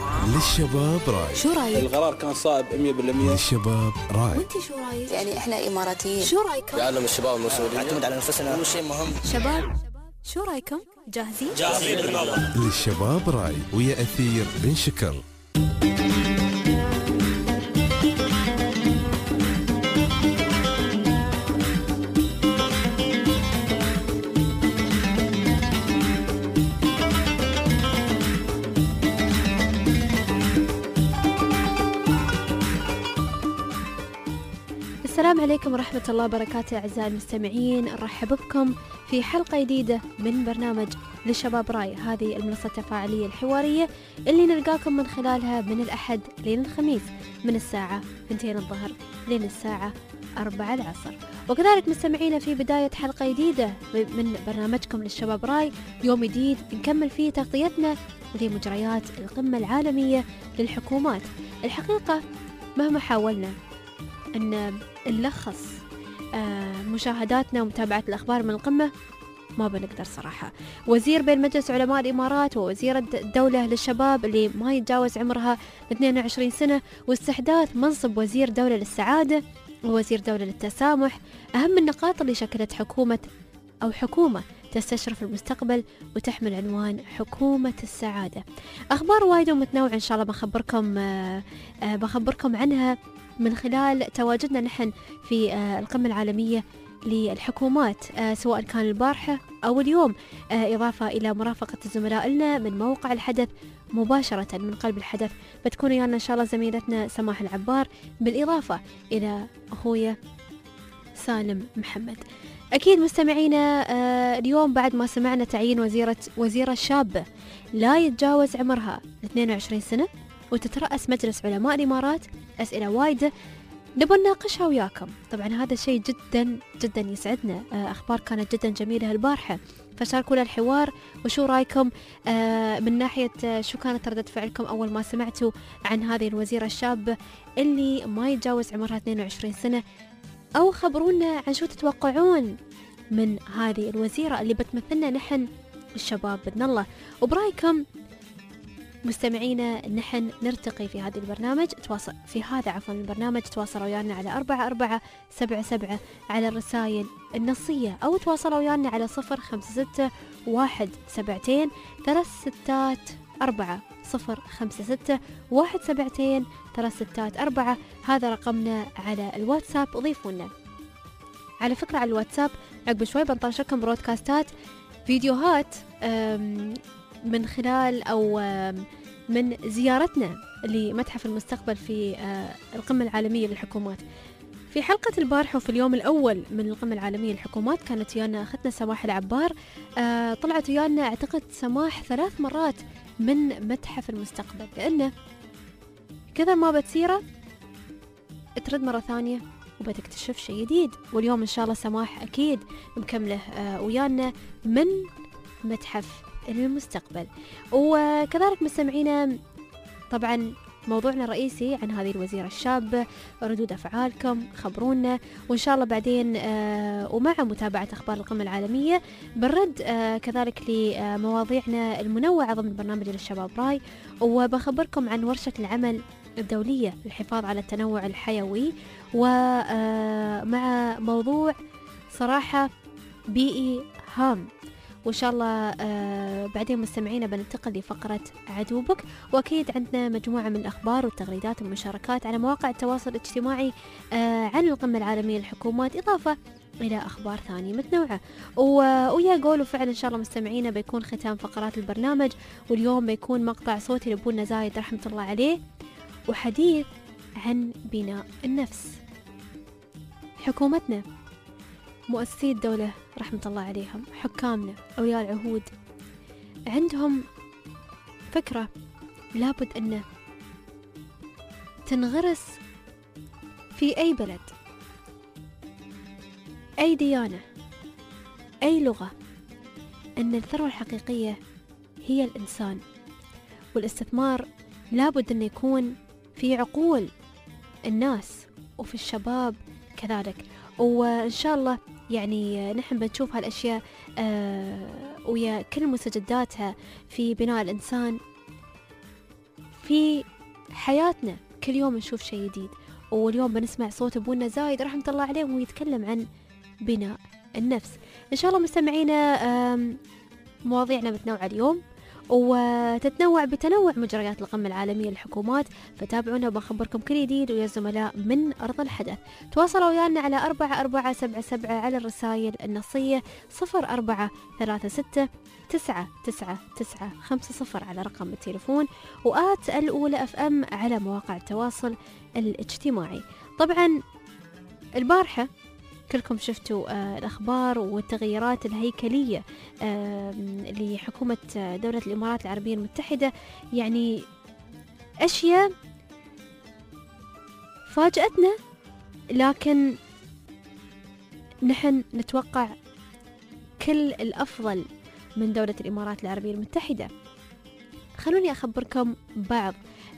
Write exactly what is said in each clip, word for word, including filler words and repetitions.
للشباب راي. شو رايك؟ القرار كان صائب مية بالمية. للشباب راي. وانت شو رايك؟ يعني احنا اماراتيين، شو رايكم؟ يعلم الشباب المسؤولية، نعتمد على انفسنا، مو شيء مهم. شباب شو رايكم؟ جاهزين؟ جاهزين بالموضوع. للشباب راي ويا أثير بن شكر. السلام عليكم ورحمة الله وبركاته أعزائي المستمعين، نرحب بكم في حلقة جديدة من برنامج للشباب راي، هذه المنصة التفاعلية الحوارية اللي نلقاكم من خلالها من الأحد لين الخميس من الساعة اثنتين الظهر لين الساعة أربعة العصر. وكذلك مستمعينا في بداية حلقة جديدة من برنامجكم للشباب راي، يوم جديد نكمل فيه تغطيتنا لمجريات القمة العالمية للحكومات. الحقيقة مهما حاولنا أن نلخص آه مشاهداتنا ومتابعة الأخبار من القمة ما بنقدر صراحة. وزير بين مجلس علماء الإمارات ووزير الدولة للشباب اللي ما يتجاوز عمرها اثنين وعشرين سنة، واستحداث منصب وزير دولة للسعادة ووزير دولة للتسامح، أهم النقاط اللي شكلت حكومة أو حكومة تستشرف المستقبل وتحمل عنوان حكومة السعادة. أخبار وايدة ومتنوعة إن شاء الله بخبركم آه آه بخبركم عنها من خلال تواجدنا نحن في آه القمة العالمية للحكومات، آه سواء كان البارحة أو اليوم، آه إضافة إلى مرافقة الزملاء لنا من موقع الحدث مباشرة من قلب الحدث. بتكون ويانا إن شاء الله زميلتنا سماح العبار، بالإضافة إلى أخويا سالم محمد. أكيد مستمعينا آه اليوم بعد ما سمعنا تعيين وزيرة وزيرة شابة لا يتجاوز عمرها اثنين وعشرين سنة وتترأس مجلس علماء الإمارات، أسئلة وايدة نبغى نناقشها وياكم. طبعا هذا شيء جدا جدا يسعدنا، آه أخبار كانت جدا جميلة البارحة، فشاركونا الحوار وشو رايكم آه من ناحية آه شو كانت ردة فعلكم أول ما سمعتوا عن هذه الوزيرة الشابة اللي ما يتجاوز عمرها اثنين وعشرين سنة، أو خبرونا عن شو تتوقعون من هذه الوزيرة اللي بتمثلنا نحن الشباب بإذن الله. وبرايكم مستمعينا نحن نرتقي في هذا البرنامج تواصل في هذا عفوا البرنامج تواصلوا ويانا على أربعة أربعة سبعة سبعة على الرسائل النصية، أو تواصلوا ويانا على صفر خمسة ستة واحد سبعتين ثلاث ستات أربعة صفر خمسة ستة واحد سبعتين ثلاث ستات أربعة. هذا رقمنا على الواتساب، ضيفونا. على فكرة على الواتساب عقب شوي بنطرشكم برودكاستات فيديوهات من خلال أو من زيارتنا لمتحف المستقبل في القمة العالمية للحكومات. في حلقة البارحة وفي اليوم الأول من القمة العالمية للحكومات كانت ويانا أختنا سماح العبار، طلعت ويانا أعتقد سماح ثلاث مرات من متحف المستقبل، لأنه كذا ما بتسيره ترد مرة ثانية وبتكتشف شيء جديد. واليوم إن شاء الله سماح أكيد مكمله ويانا من متحف المستقبل. وكذلك مستمعينا طبعا موضوعنا الرئيسي عن هذه الوزيرة الشابة، ردود أفعالكم خبرونا، وإن شاء الله بعدين آه ومع متابعة أخبار القمة العالمية بنرد آه كذلك لمواضيعنا المنوعة ضمن برنامج للشباب راي، وبخبركم عن ورشة العمل الدولية للحفاظ على التنوع الحيوي، ومع موضوع صراحة بيئي هام. وإن شاء الله آه بعدين مستمعينا بننتقل لفقرة عدوبك، وأكيد عندنا مجموعة من الأخبار والتغريدات والمشاركات على مواقع التواصل الاجتماعي آه عن القمة العالمية للحكومات، إضافة إلى أخبار ثانية متنوعة. ويا قولوا فعلا إن شاء الله مستمعينا بيكون ختام فقرات البرنامج، واليوم بيكون مقطع صوتي لأبونا زايد رحمة الله عليه، وحديث عن بناء النفس. حكومتنا، مؤسسي الدولة رحمة الله عليهم، حكامنا، أولياء العهود، عندهم فكرة لابد أن تنغرس في أي بلد، أي ديانة، أي لغة، أن الثروة الحقيقية هي الإنسان، والاستثمار لابد أن يكون في عقول الناس وفي الشباب كذلك. وإن شاء الله يعني نحن بنشوف هالأشياء آه ويا كل مستجداتها في بناء الإنسان في حياتنا كل يوم نشوف شيء جديد. واليوم بنسمع صوت أبونا زايد رحمة الله عليه وهو يتكلم عن بناء النفس. إن شاء الله مستمعينا مواضيعنا متنوعة اليوم وتتنوع بتنوع مجريات القمة العالمية للحكومات، فتابعونا بخبركم كل جديد ويا الزملاء من أرض الحدث. تواصلوا ويانا على أربعة أربعة سبعة سبعة على الرسائل النصية صفر أربعة ثلاثة ستة تسعة تسعة تسعة خمسة صفر على رقم التليفون، وآت الأولى أف أم على مواقع التواصل الاجتماعي. طبعا البارحة كلكم شفتوا آه الأخبار والتغييرات الهيكلية آه لحكومة دولة الإمارات العربية المتحدة، يعني أشياء فاجأتنا، لكن نحن نتوقع كل الأفضل من دولة الإمارات العربية المتحدة. خلوني أخبركم بعض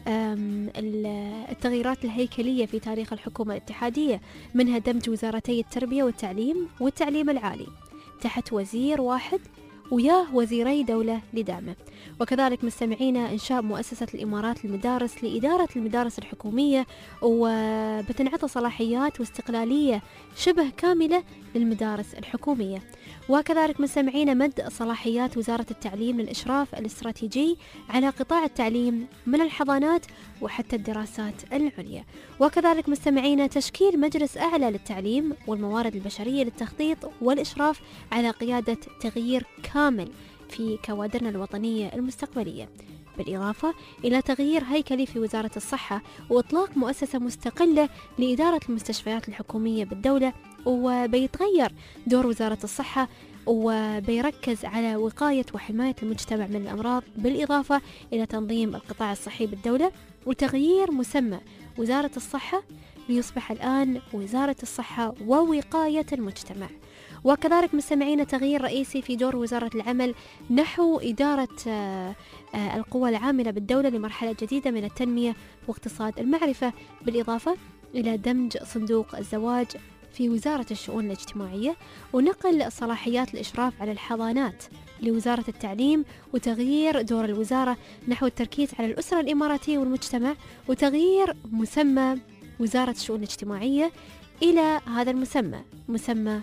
التغييرات الهيكلية في تاريخ الحكومة الاتحادية، منها دمج وزارتي التربية والتعليم والتعليم العالي تحت وزير واحد وياه وزيري دولة لدعمه، وكذلك مستمعينا إنشاء مؤسسة الإمارات للمدارس لإدارة المدارس الحكومية، وبتنعطى صلاحيات واستقلالية شبه كاملة للمدارس الحكومية. وكذلك مستمعينا مد صلاحيات وزارة التعليم للإشراف الاستراتيجي على قطاع التعليم من الحضانات وحتى الدراسات العليا. وكذلك مستمعينا تشكيل مجلس أعلى للتعليم والموارد البشرية للتخطيط والإشراف على قيادة تغيير كامل في كوادرنا الوطنية المستقبلية، بالإضافة إلى تغيير هيكلي في وزارة الصحة وإطلاق مؤسسة مستقلة لإدارة المستشفيات الحكومية بالدولة، وبيتغير دور وزارة الصحة وبيركز على وقاية وحماية المجتمع من الأمراض، بالإضافة إلى تنظيم القطاع الصحي بالدولة وتغيير مسمى وزارة الصحة ليصبح الآن وزارة الصحة ووقاية المجتمع. وكذلك مستمعين تغيير رئيسي في دور وزارة العمل نحو إدارة القوى العاملة بالدولة لمرحلة جديدة من التنمية واقتصاد المعرفة، بالإضافة إلى دمج صندوق الزواج في وزارة الشؤون الاجتماعية، ونقل صلاحيات الإشراف على الحضانات لوزارة التعليم، وتغيير دور الوزارة نحو التركيز على الأسرة الإماراتية والمجتمع، وتغيير مسمى وزارة الشؤون الاجتماعية إلى هذا المسمى مسمى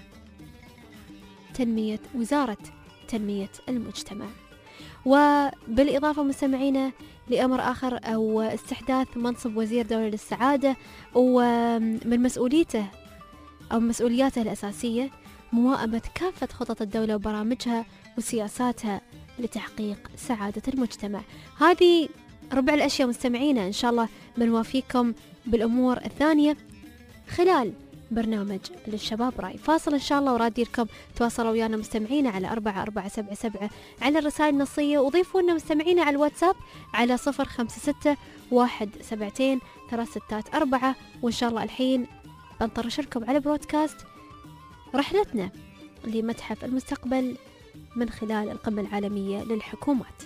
تنمية وزارة تنمية المجتمع. وبالإضافة مستمعينا لأمر آخر أو استحداث منصب وزير دولة للسعادة، ومن مسؤوليته أو مسؤولياته الأساسية مواءبة كافة خطط الدولة وبرامجها وسياساتها لتحقيق سعادة المجتمع. هذه ربع الأشياء مستمعينا، إن شاء الله بنوافيكم بالأمور الثانية خلال برنامج للشباب راي. فاصل إن شاء الله ورادي لكم تواصلوا ويانا مستمعينا على أربعة أربعة سبعة سبعة على الرسائل النصية، وضيفوا لنا مستمعينا على الواتساب على صفر خمسة ستة واحد سبعتين ثلاث ستات أربعة. وإن شاء الله الحين بنطرش لكم على برودكاست رحلتنا لمتحف المستقبل من خلال القمة العالمية للحكومات.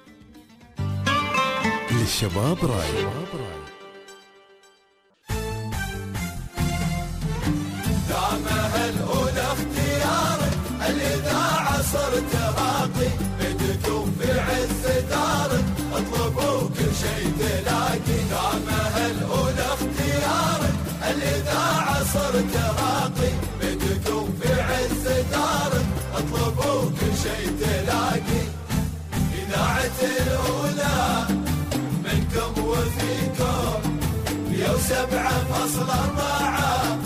للشباب راي. دعمها الأولى اختيارك، الإذاعة صرت راقي، بدكم في عز دارك، اطلبوا كل شيء تلاقي. دعمها الأولى اختيارك، الإذاعة صرت راقي، بدكم في عز دارك، اطلبوا كل شيء تلاقي. إذاعة الأولى منكم وفيكم، يا سبعة فاصل أربعة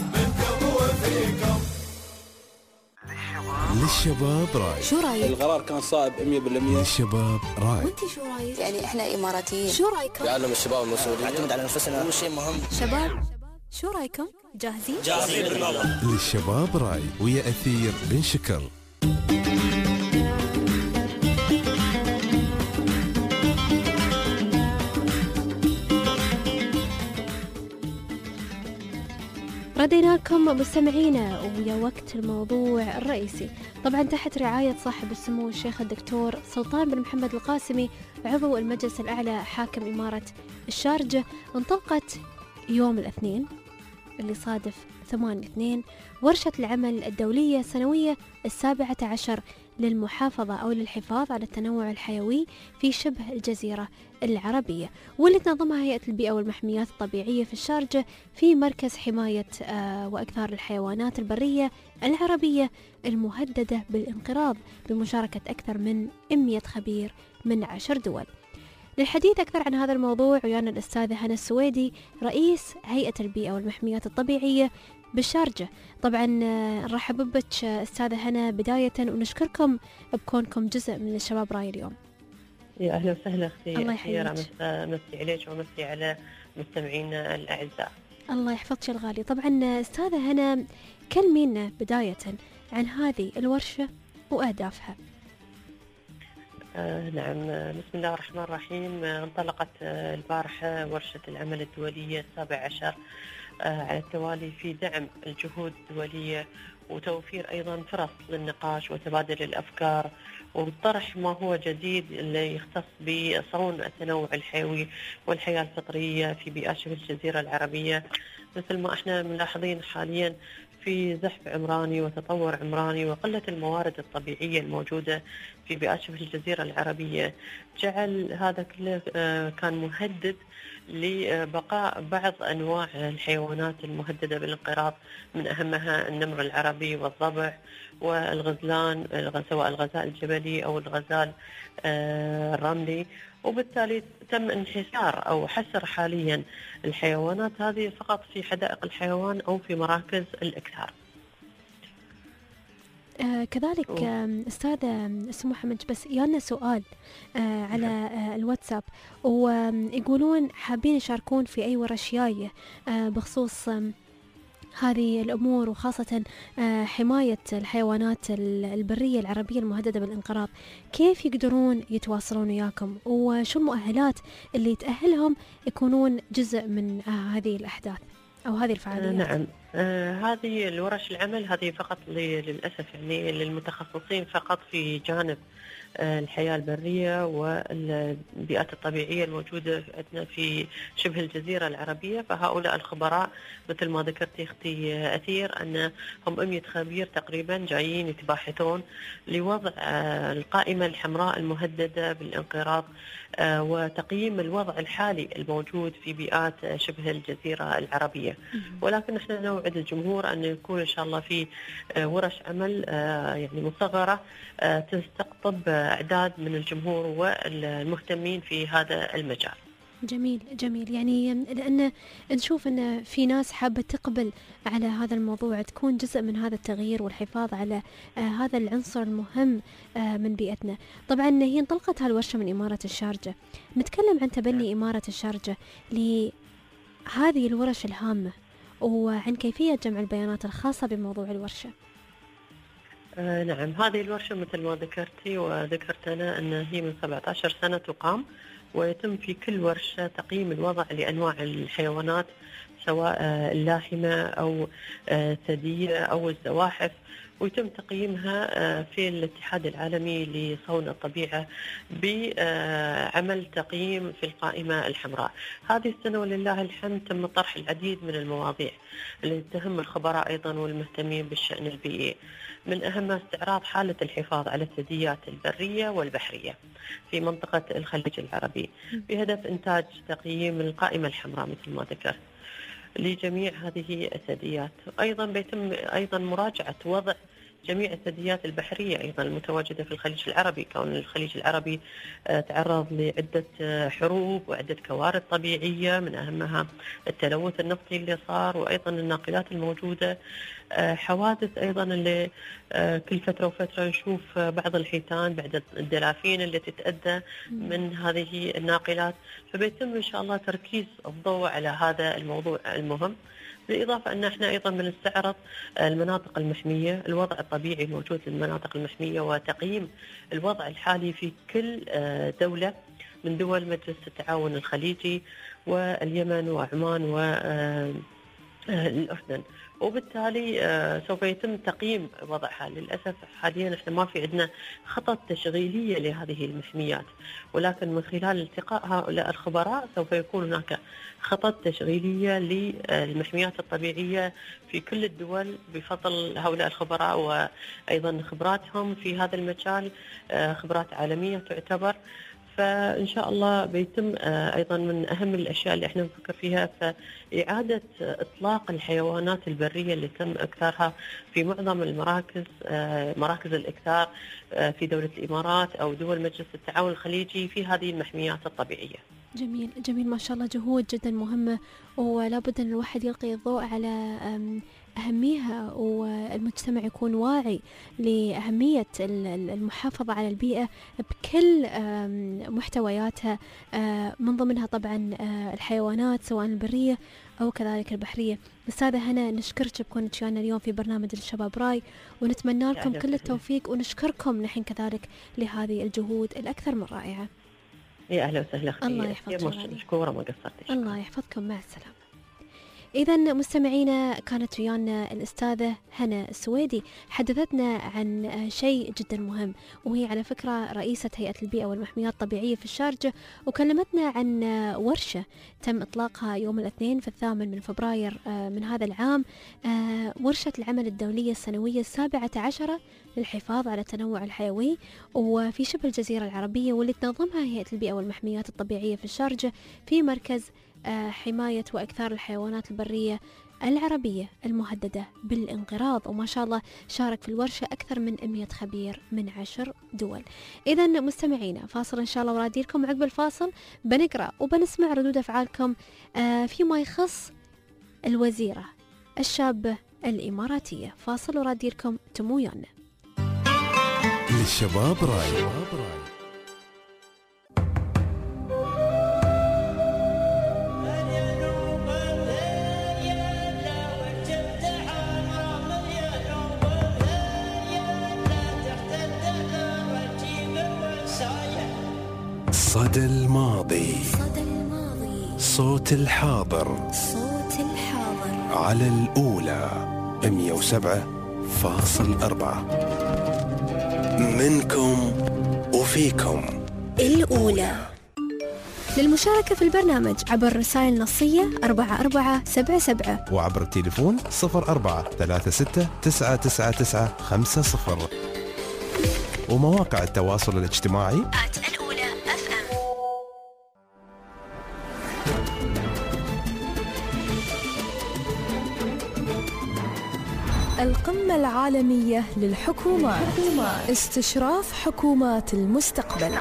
للشباب راي. شو رايك؟ القرار كان صائب مية بالمية. للشباب راي. وانتي شو رايك؟ يعني احنا اماراتيين، شو رايكم؟ يعلم الشباب المسؤولية، نعتمد على نفسنا، هو شيء مهم. شباب شو رايكم؟ جاهزين؟ جاهزين بالموضوع. للشباب راي ويا أثير بن شكر. ردينا لكم مستمعينا ويا وقت الموضوع الرئيسي، طبعا تحت رعاية صاحب السمو الشيخ الدكتور سلطان بن محمد القاسمي عضو المجلس الأعلى حاكم إمارة الشارجة، انطلقت يوم الاثنين اللي صادف ثمانية اثنين ورشة العمل الدولية السنوية السابعة عشر للمحافظة أو للحفاظ على التنوع الحيوي في شبه الجزيرة العربية، واللي تنظمها هيئة البيئة والمحميات الطبيعية في الشارجة في مركز حماية آه وأكثار الحيوانات البرية العربية المهددة بالانقراض بمشاركة أكثر من مئة خبير من عشر دول. للحديث أكثر عن هذا الموضوع ويانا الأستاذة هنا السويدي رئيس هيئة البيئة والمحميات الطبيعية بالشارجة. طبعا نرحب بك أستاذة هنا بداية ونشكركم بكونكم جزء من الشباب راي اليوم. يا أهلا وسهلا أختي. الله يحييك. مسي عليك ومسي على مستمعينا الأعزاء. الله يحفظك الغالي. طبعا أستاذة هنا كلمينا بداية عن هذه الورشة وأهدافها. آه نعم، بسم الله الرحمن الرحيم. انطلقت البارحة ورشة العمل الدولية السابع عشر آه على التوالي في دعم الجهود الدولية وتوفير أيضا فرص للنقاش وتبادل الأفكار وطرح ما هو جديد اللي يختص بصون التنوع الحيوي والحياة الفطرية في بيئات شبه الجزيرة العربية. مثل ما احنا ملاحظين حاليا في زحف عمراني وتطور عمراني وقلة الموارد الطبيعية الموجودة في بيئات شبه الجزيرة العربية، جعل هذا كله كان مهدد لبقاء بعض أنواع الحيوانات المهددة بالانقراض، من أهمها النمر العربي والضبع والغزلان، سواء الغزال الجبلي أو الغزال الرملي. وبالتالي تم انحسار أو حصر حاليا الحيوانات هذه فقط في حدائق الحيوان أو في مراكز الإكثار. آه كذلك آه أستاذة سموحة منج، بس يانا سؤال آه على آه الواتساب، ويقولون حابين يشاركون في أي ورش جاية آه بخصوص آه هذه الأمور، وخاصة آه حماية الحيوانات البرية العربية المهددة بالانقراض. كيف يقدرون يتواصلون وياكم، وشو المؤهلات اللي تأهلهم يكونون جزء من آه هذه الأحداث أو هذه الفعاليات؟ آه نعم، آه هذه الورش العمل هذه فقط للأسف يعني للمتخصصين فقط في جانب آه الحياة البرية والبيئات الطبيعية الموجودة عندنا في شبه الجزيرة العربية. فهؤلاء الخبراء مثل ما ذكرتي أختي أثير أن هم مئة خبير تقريبا جايين يتباحثون لوضع آه القائمة الحمراء المهددة بالانقراض آه وتقييم الوضع الحالي الموجود في بيئات شبه الجزيرة العربية. ولكن احنا نوعد الجمهور أن يكون إن شاء الله في آه ورش عمل آه يعني مصغرة آه تستقطب أعداد من الجمهور والمهتمين في هذا المجال. جميل جميل، يعني لأن نشوف أن في ناس حابة تقبل على هذا الموضوع، تكون جزء من هذا التغيير والحفاظ على آه هذا العنصر المهم آه من بيئتنا. طبعا هي انطلقت هالورشة من إمارة الشارجة. نتكلم عن تبني إمارة الشارجة لهذه الورش الهامة وعن كيفية جمع البيانات الخاصة بموضوع الورشة. آه نعم، هذه الورشة مثل ما ذكرتي وذكرت أنا أن هي من سبعة عشر سنة تقام، ويتم في كل ورشة تقييم الوضع لأنواع الحيوانات سواء اللاحمة أو الثديية أو الزواحف، ويتم تقييمها في الاتحاد العالمي لصون الطبيعة بعمل تقييم في القائمة الحمراء. هذه السنة ولله الحمد تم طرح العديد من المواضيع اللي تهم الخبراء أيضا والمهتمين بالشأن البيئي، من أهمها استعراض حالة الحفاظ على الثدييات البرية والبحرية في منطقة الخليج العربي بهدف إنتاج تقييم القائمة الحمراء مثل ما ذكرت لجميع هذه الثدييات. أيضا بيتم أيضا مراجعة وضع جميع الثدييات البحرية أيضا المتواجدة في الخليج العربي، كون الخليج العربي تعرض لعدة حروب وعدة كوارث طبيعية، من أهمها التلوث النفطي اللي صار، وأيضا الناقلات الموجودة، حوادث أيضا اللي كل فترة وفترة نشوف بعض الحيتان بعد الدلافين اللي تتأذى من هذه الناقلات. فبيتم إن شاء الله تركيز الضوء على هذا الموضوع المهم، بالإضافة أن احنا أيضا بنستعرض المناطق المحمية، الوضع الطبيعي الموجود للمناطق المحمية، وتقييم الوضع الحالي في كل دولة من دول مجلس التعاون الخليجي واليمن وعمان للأردن، وبالتالي سوف يتم تقييم وضعها. للأسف حاليا احنا ما في عندنا خطط تشغيلية لهذه المحميات، ولكن من خلال التقاء هؤلاء الخبراء سوف يكون هناك خطط تشغيلية للمحميات الطبيعية في كل الدول بفضل هؤلاء الخبراء، وأيضا خبراتهم في هذا المجال خبرات عالمية تعتبر. فإن شاء الله بيتم أيضا من أهم الأشياء اللي احنا نفكر فيها فإعادة إطلاق الحيوانات البرية اللي تم إكثارها في معظم المراكز، مراكز الإكثار في دولة الإمارات أو دول مجلس التعاون الخليجي في هذه المحميات الطبيعية. جميل جميل، ما شاء الله، جهود جدا مهمة، ولا بد أن الواحد يلقي الضوء على أهميها، والمجتمع يكون واعي لأهمية المحافظة على البيئة بكل محتوياتها، من ضمنها طبعا الحيوانات سواء البرية أو كذلك البحرية. أستاذة هنا نشكرك بكونك ويانا اليوم في برنامج الشباب راي، ونتمنى لكم كل التوفيق، ونشكركم نحن كذلك لهذه الجهود الأكثر من رائعة. يا أهلا وسهلا أختي، الله يحفظك، مشكورة ما قصرتش. الله يحفظكم، مع السلامة. إذا مستمعينا كانت ويانا الأستاذة هنا السويدي، حدثتنا عن شيء جدا مهم، وهي على فكرة رئيسة هيئة البيئة والمحميات الطبيعية في الشارقة، وكلمتنا عن ورشة تم إطلاقها يوم الاثنين في الثامن من فبراير من هذا العام، ورشة العمل الدولية السنوية السابعة عشرة للحفاظ على التنوع الحيوي وفي شبه الجزيرة العربية، واللي تنظمها هيئة البيئة والمحميات الطبيعية في الشارقة في مركز حماية وإكثار الحيوانات البرية العربية المهددة بالانقراض. وما شاء الله شارك في الورشة أكثر من مئة خبير من عشر دول. إذا مستمعينا فاصل إن شاء الله وراديركم، وعقب الفاصل بنقرأ وبنسمع ردود أفعالكم فيما يخص الوزيرة الشابة الإماراتية. فاصل وراديركم، تمويانا للشباب راي. صدى الماضي، صدى الماضي، صوت الحاضر، صوت الحاضر، على الأولى مئة وسبعة فاصل أربعة، منكم وفيكم الأولى. للمشاركة في البرنامج عبر رسائل نصية أربعة أربعة سبعة سبعة، وعبر التليفون صفر أربعة ثلاثة ستة تسعة تسعة تسعة خمسة صفر، ومواقع التواصل الاجتماعي الأولى أف أم. القمة العالمية للحكومات، استشراف حكومات المستقبل.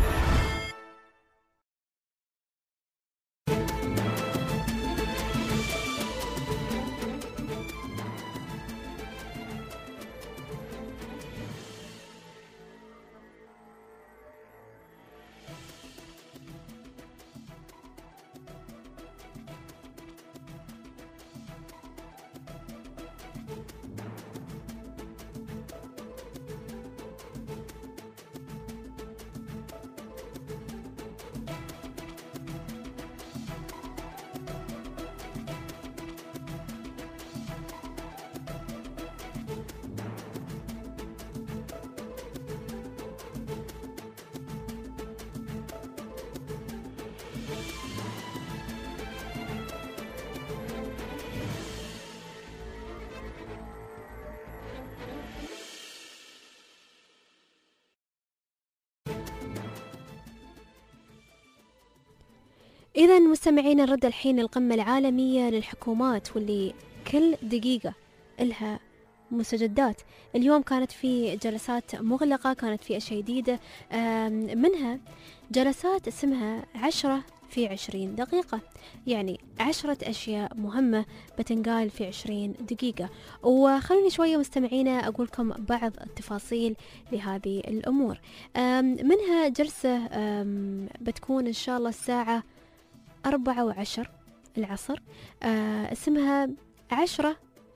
إذا مستمعين نرد الحين القمة العالمية للحكومات، واللي كل دقيقة لها مستجدات. اليوم كانت في جلسات مغلقة، كانت في أشياء جديدة، منها جلسات اسمها عشرة في عشرين دقيقة، يعني عشرة أشياء مهمة بتنقال في عشرين دقيقة. وخلوني شوية مستمعينا أقولكم بعض التفاصيل لهذه الأمور. منها جلسة بتكون إن شاء الله الساعة أربعة وعشر العصر، اسمها عشرة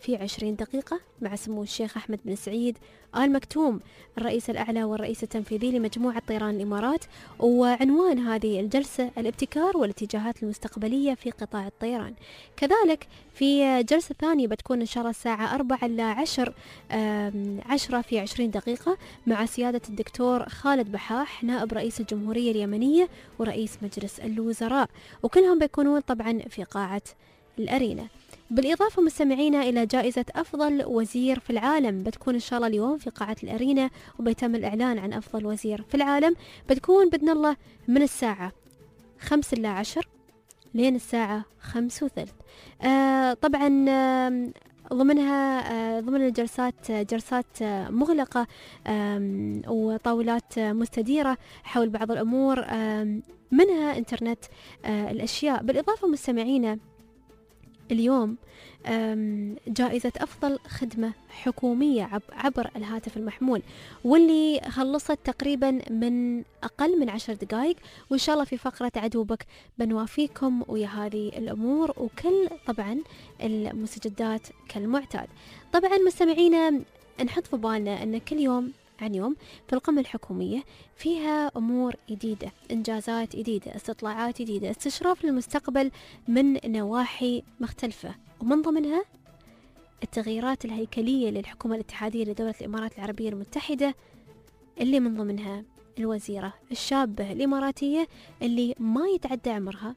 في عشرين دقيقة مع سمو الشيخ أحمد بن سعيد آل مكتوم الرئيس الأعلى والرئيس التنفيذي لمجموعة طيران الإمارات. وعنوان هذه الجلسة الابتكار والاتجاهات المستقبلية في قطاع الطيران. كذلك في جلسة ثانية بتكون إن شاء الله الساعة أربعة إلى عشر عشرة في عشرين دقيقة مع سيادة الدكتور خالد بحاح نائب رئيس الجمهورية اليمنية ورئيس مجلس الوزراء، وكلهم بيكونون طبعا في قاعة الأرينا. بالإضافة مستمعينا إلى جائزة أفضل وزير في العالم بتكون إن شاء الله اليوم في قاعة الأرينا، وبيتم الإعلان عن أفضل وزير في العالم. بتكون بإذن الله من الساعة خمس إلى عشر لين الساعة خمس وثلث. آه طبعا آه ضمنها آه ضمن الجلسات آه جلسات آه مغلقة آه وطاولات آه مستديرة حول بعض الأمور آه منها إنترنت آه الأشياء. بالإضافة مستمعينا اليوم جائزة أفضل خدمة حكومية عبر الهاتف المحمول، واللي خلصت تقريبا من أقل من عشر دقائق، وإن شاء الله في فقرة عدوبك بنوافيكم ويا هذه الأمور وكل طبعا المستجدات كالمعتاد. طبعا مستمعينا نحط في بالنا أن كل يوم عن يوم في القمة الحكومية فيها أمور جديدة، إنجازات جديدة، استطلاعات جديدة، استشراف للمستقبل من نواحي مختلفة، ومن ضمنها التغييرات الهيكلية للحكومة الاتحادية لدولة الإمارات العربية المتحدة، اللي من ضمنها الوزيرة الشابة الإماراتية اللي ما يتعدى عمرها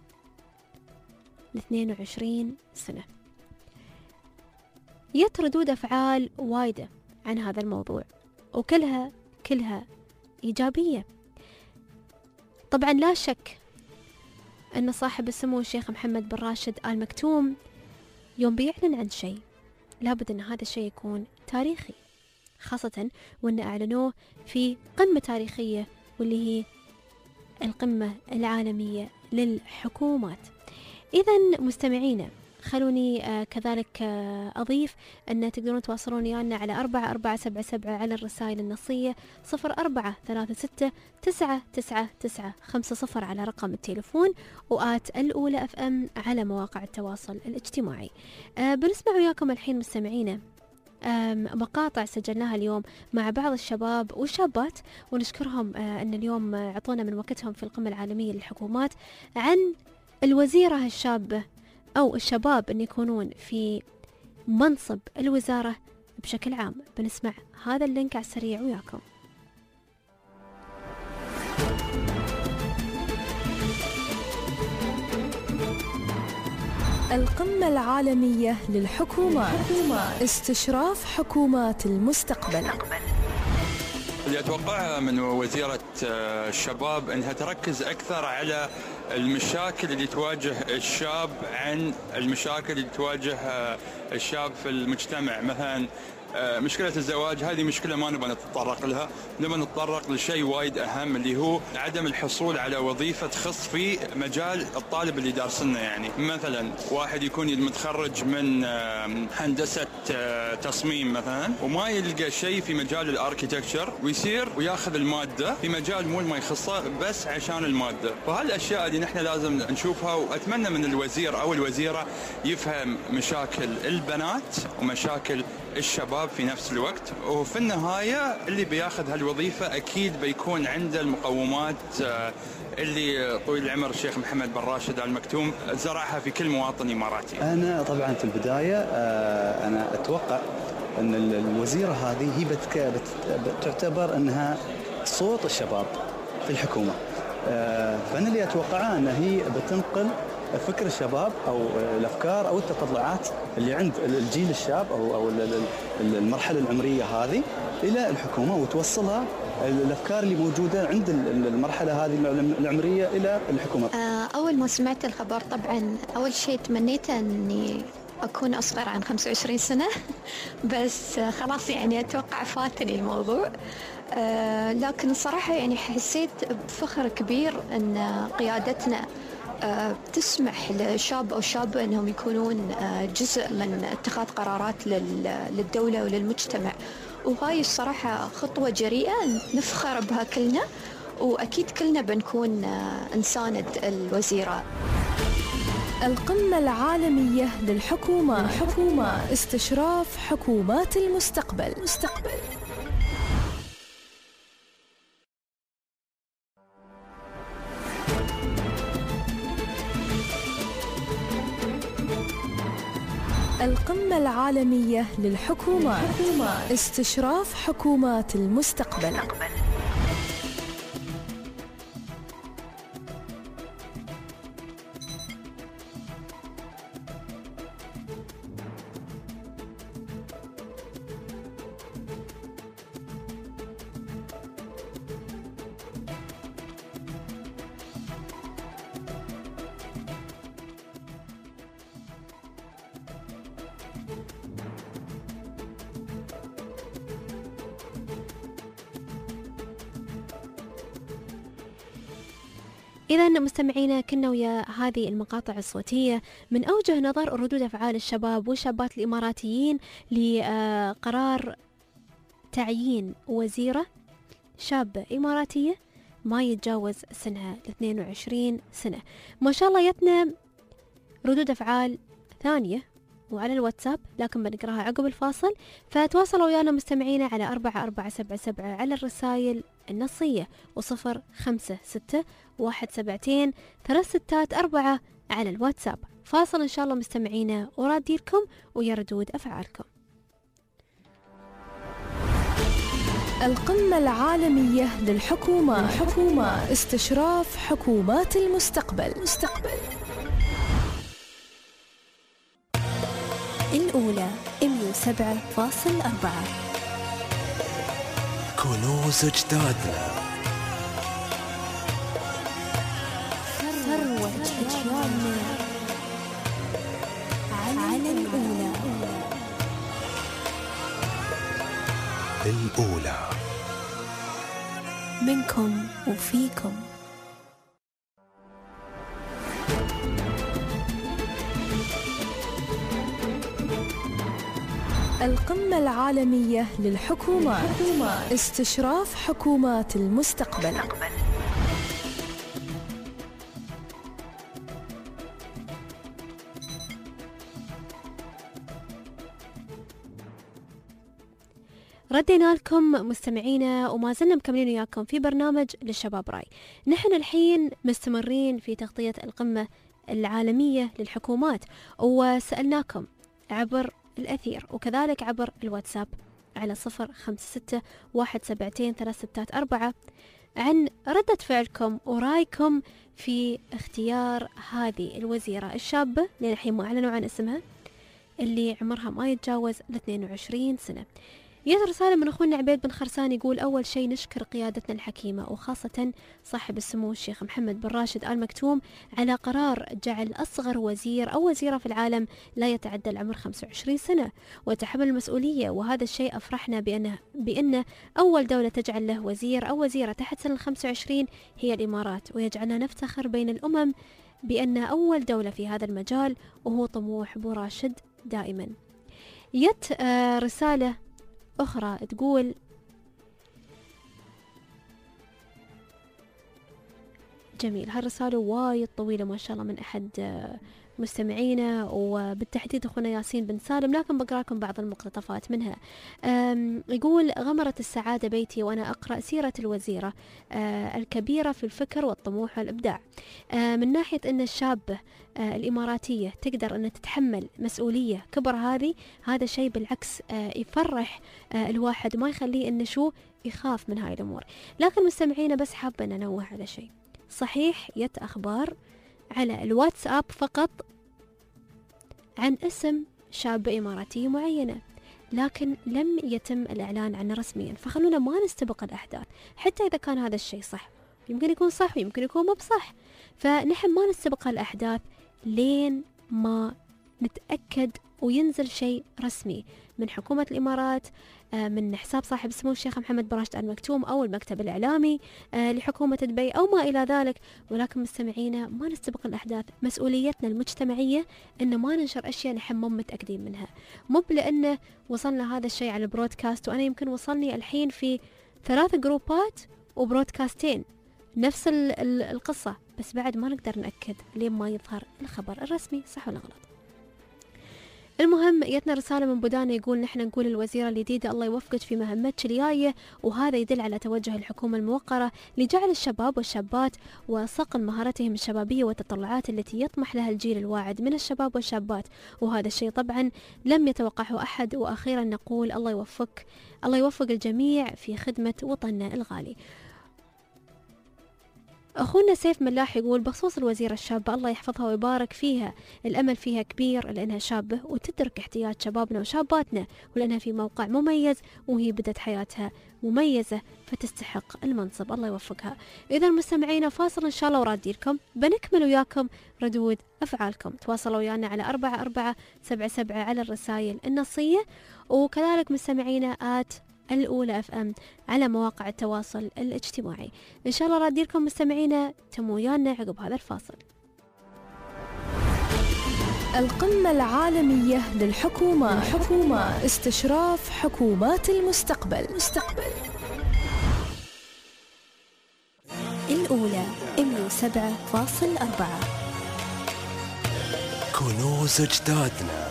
اثنين وعشرين سنة. يت ردود أفعال وايدة عن هذا الموضوع وكلها كلها إيجابية. طبعا لا شك أن صاحب السمو الشيخ محمد بن راشد آل مكتوم يوم بيعلن عن شيء لابد أن هذا الشيء يكون تاريخي، خاصة وأن أعلنوه في قمة تاريخية واللي هي القمة العالمية للحكومات. إذن مستمعينا خلوني آه كذلك آه أضيف أن تقدرون تواصلون ويانا على أربعة أربعة سبعة سبعة على الرسائل النصية، صفر أربعة ثلاثة ستة تسعة تسعة تسعة خمسة صفر على رقم التليفون، وآت الأولى أف أم على مواقع التواصل الاجتماعي. آه بنسمع وياكم الحين مستمعينا مقاطع سجلناها اليوم مع بعض الشباب والشابات، ونشكرهم آه أن اليوم عطونا من وقتهم في القمة العالمية للحكومات عن الوزيرة الشابة أو الشباب أن يكونون في منصب الوزارة بشكل عام. بنسمع هذا اللينك على السريع وياكم. القمة العالمية للحكومات، استشراف حكومات المستقبل. اللي أتوقعها من وزيرة الشباب أنها تركز أكثر على المشاكل اللي تواجه الشاب عن المشاكل اللي تواجه الشاب في المجتمع. مثلا مشكلة الزواج، هذه مشكلة ما نبغى نتطرق لها، نبغى نتطرق لشيء وايد أهم اللي هو عدم الحصول على وظيفة تخص في مجال الطالب اللي دارسنا. يعني مثلا واحد يكون متخرج من هندسة تصميم مثلا وما يلقى شيء في مجال الاركيتكتشر، ويصير وياخذ المادة في مجال مو ما يخصه بس عشان المادة. فهالأشياء اللي نحن لازم نشوفها، وأتمنى من الوزير أو الوزيرة يفهم مشاكل البنات ومشاكل الشباب في نفس الوقت، وفي النهاية اللي بياخذ هالوظيفة أكيد بيكون عنده المقومات اللي طويل العمر الشيخ محمد بن راشد آل مكتوم زرعها في كل مواطن إماراتي. أنا طبعا في البداية أنا أتوقع أن الوزيرة هذه هي بتعتبر أنها صوت الشباب في الحكومة، فأنا اللي أتوقعها أن هي بتنقل فكر الشباب أو الأفكار أو التطلعات اللي عند الجيل الشاب أو أو المرحلة العمرية هذه إلى الحكومة، وتوصلها الأفكار اللي موجودة عند المرحلة هذه العمرية إلى الحكومة. أول ما سمعت الخبر طبعا أول شيء تمنيت أني أكون أصغر عن خمسة وعشرين سنة، بس خلاص يعني أتوقع فاتني الموضوع. لكن الصراحة يعني حسيت بفخر كبير أن قيادتنا تسمح للشاب أو شابة أنهم يكونون جزء من اتخاذ قرارات للدولة وللمجتمع، وهاي الصراحة خطوة جريئة نفخر بها كلنا، وأكيد كلنا بنكون نساند الوزيرة. القمة العالمية للحكومات. الحكومات استشراف حكومات المستقبل. مستقبل. القمة العالمية للحكومات. استشراف حكومات المستقبل. إذا مستمعينا كنا ويا هذه المقاطع الصوتية من أوجه نظر ردود أفعال الشباب والشابات الإماراتيين لقرار تعيين وزيرة شابة إماراتية ما يتجاوز سنها اثنين وعشرين سنة. ما شاء الله يتنا ردود أفعال ثانية وعلى الواتساب لكن بنقراها عقب الفاصل، فتواصلوا ويانا مستمعينا على أربعة أربعة سبعة سبعة على الرسائل النصية وصفر خمسة ستة واحد سبعتين ثلاث ستات أربعة على الواتساب. فاصل إن شاء الله مستمعينا وراديركم ويا ردود أفعالكم. القمة العالمية للحكومات. الحكومات استشراف حكومات المستقبل. مستقبل. الأولى مية وسبعة فاصل أربعة. كنوز أجدادنا، ثروة أجيالنا، على الأولى. الأولى منكم وفيكم. القمة العالمية للحكومات. استشراف حكومات المستقبل. ردينا لكم مستمعينا وما زلنا مكملين وياكم في برنامج للشباب راي. نحن الحين مستمرين في تغطية القمة العالمية للحكومات، وسألناكم عبر الأثير وكذلك عبر الواتساب على صفر خمسة ستة واحد سبعتين ثلاث ستات أربعة عن ردة فعلكم ورايكم في اختيار هذه الوزيرة الشابة اللي الحين ما أعلنوا عن اسمها، اللي عمرها ما يتجاوز ال اثنين وعشرين سنة. يد رسالة من أخونا عبيد بن خرسان يقول: أول شيء نشكر قيادتنا الحكيمة وخاصة صاحب السمو الشيخ محمد بن راشد آل مكتوم على قرار جعل أصغر وزير أو وزيرة في العالم لا يتعدى العمر خمسة وعشرين سنة وتحمل المسؤولية، وهذا الشيء أفرحنا بأنه بأنه أول دولة تجعل له وزير أو وزيرة تحت سن خمسة وعشرين هي الإمارات، ويجعلنا نفتخر بين الأمم بأن أول دولة في هذا المجال، وهو طموح بو راشد دائما. يت آه رسالة أخرى تقول: جميل، هالرسالة وايد طويلة ما شاء الله من أحد مستمعينا وبالتحديد أخونا ياسين بن سالم، لكن بقرأ لكم بعض المقتطفات منها. يقول: غمرت السعادة بيتي وأنا أقرأ سيرة الوزيرة الكبيرة في الفكر والطموح والإبداع، من ناحية أن الشابة الإماراتية تقدر أن تتحمل مسؤولية كبر هذه، هذا شيء بالعكس يفرح الواحد ما يخليه أنه شو يخاف من هاي الأمور. لكن مستمعينا بس حابة أن أنوه على شيء صحيح، يت أخبار على الواتساب فقط عن اسم شابة إماراتية معينة، لكن لم يتم الإعلان عنه رسميا، فخلونا ما نستبق الأحداث حتى إذا كان هذا الشيء صح، يمكن يكون صح ويمكن يكون مو بصح، فنحن ما نستبق الأحداث لين ما نتأكد وينزل شيء رسمي من حكومة الإمارات، من حساب صاحب السمو الشيخ محمد بن راشد آل مكتوم أو المكتب الإعلامي لحكومة دبي أو ما إلى ذلك. ولكن مستمعينا ما نستبق الأحداث، مسؤوليتنا المجتمعية إن ما ننشر أشياء نحن مو متأكدين منها، مو لأنه وصلنا هذا الشيء على البرودكاست، وأنا يمكن وصلني الحين في ثلاث جروبات وبرودكاستين، نفس ال ال القصة، بس بعد ما نقدر نأكد لين ما يظهر الخبر الرسمي صح ولا غلط. المهم جتنا رسالة من بودانا يقول نحن نقول الوزيرة الجديدة الله يوفقك في مهمتك الجاية، وهذا يدل على توجه الحكومة الموقرة لجعل الشباب والشابات وصقل مهاراتهم الشبابية والتطلعات التي يطمح لها الجيل الواعد من الشباب والشابات، وهذا الشيء طبعا لم يتوقعه أحد. وأخيرا نقول الله يوفق الله يوفق الجميع في خدمة وطننا الغالي. أخونا سيف ملاح يقول بخصوص الوزيرة الشابة الله يحفظها ويبارك فيها، الأمل فيها كبير لأنها شابة وتدرك احتياج شبابنا وشاباتنا، ولأنها في موقع مميز وهي بدت حياتها مميزة فتستحق المنصب، الله يوفقها. إذا مستمعينا فاصل إن شاء الله ورادي لكم بنكمل وياكم ردود أفعالكم. تواصلوا ويانا على أربعة أربعة سبعة سبعة على الرسائل النصية، وكذلك مستمعينا آت الأولى أف أم على مواقع التواصل الاجتماعي. إن شاء الله رادي لكم مستمعينا تموا ويانا عقب هذا الفاصل. القمة العالمية للحكومة حكومة استشراف حكومات المستقبل مستقبل. الأولى مية وسبعة فاصل أربعة. كنوز أجدادنا،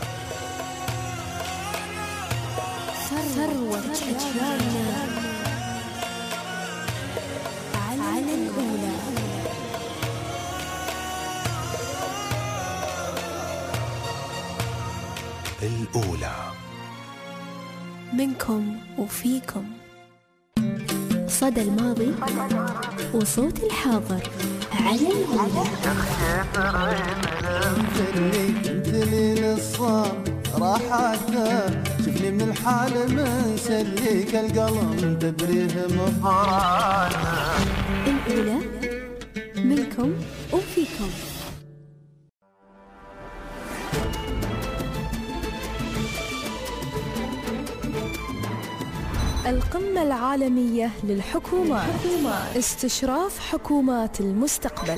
ثروة أجيالنا، على الأولى. الأولى منكم وفيكم، صدى الماضي وصوت الحاضر، على الأولى. راحته شفني من الحال مسليك القلم تبريه مفرانا. الأولى منكم وفيكم. القمة العالمية للحكومات استشراف حكومات المستقبل.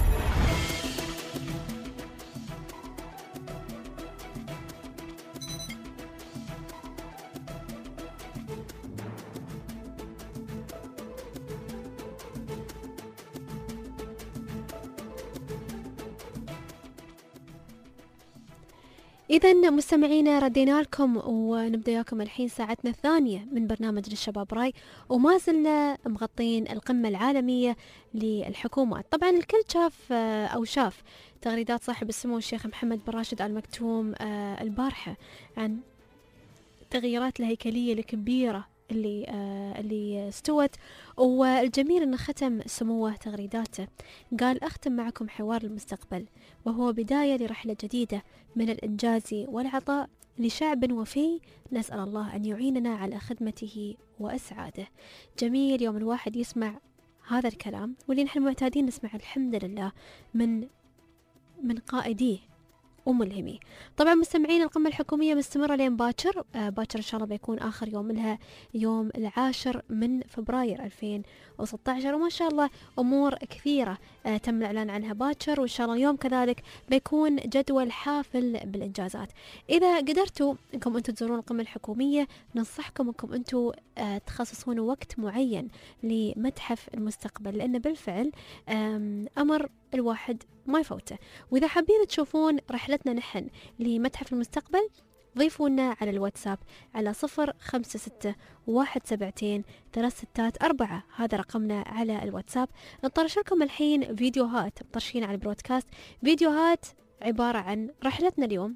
إذا مستمعينا ردينا لكم ونبدأ وياكم الحين ساعتنا الثانية من برنامج للشباب راي، وما زلنا مغطين القمة العالمية للحكومات. طبعا الكل شاف أو شاف تغريدات صاحب السمو الشيخ محمد بن راشد آل مكتوم البارحة عن التغييرات الهيكلية الكبيرة اللي آه اللي استوت، والجميل أنه ختم سموه تغريداته قال أختم معكم حوار المستقبل، وهو بداية لرحلة جديدة من الإنجاز والعطاء لشعب وفي، نسأل الله أن يعيننا على خدمته وإسعاده. جميل يوم الواحد يسمع هذا الكلام واللي نحن معتادين نسمع الحمد لله من من قائديه وملهمي. طبعا مستمعين القمة الحكومية مستمرة لين باكر، آه باكر إن شاء الله بيكون آخر يوم لها يوم العاشر من فبراير ألفين وستة عشر، وما شاء الله أمور كثيرة آه تم الإعلان عنها باكر، وإن شاء الله اليوم كذلك بيكون جدول حافل بالإنجازات. إذا قدرتوا أنكم أنتوا تزورون القمة الحكومية ننصحكم أنكم أنتوا آه تخصصون وقت معين لمتحف المستقبل، لأنه بالفعل أمر الواحد ما يفوته. وإذا حابين تشوفون رحلتنا نحن لمتحف المستقبل ضيفونا على الواتساب على صفر خمسة ستة واحد سبعتين ثلاث ستات أربعة، هذا رقمنا على الواتساب. نطرش لكم الحين فيديوهات مطرشين على البرودكاست، فيديوهات عبارة عن رحلتنا اليوم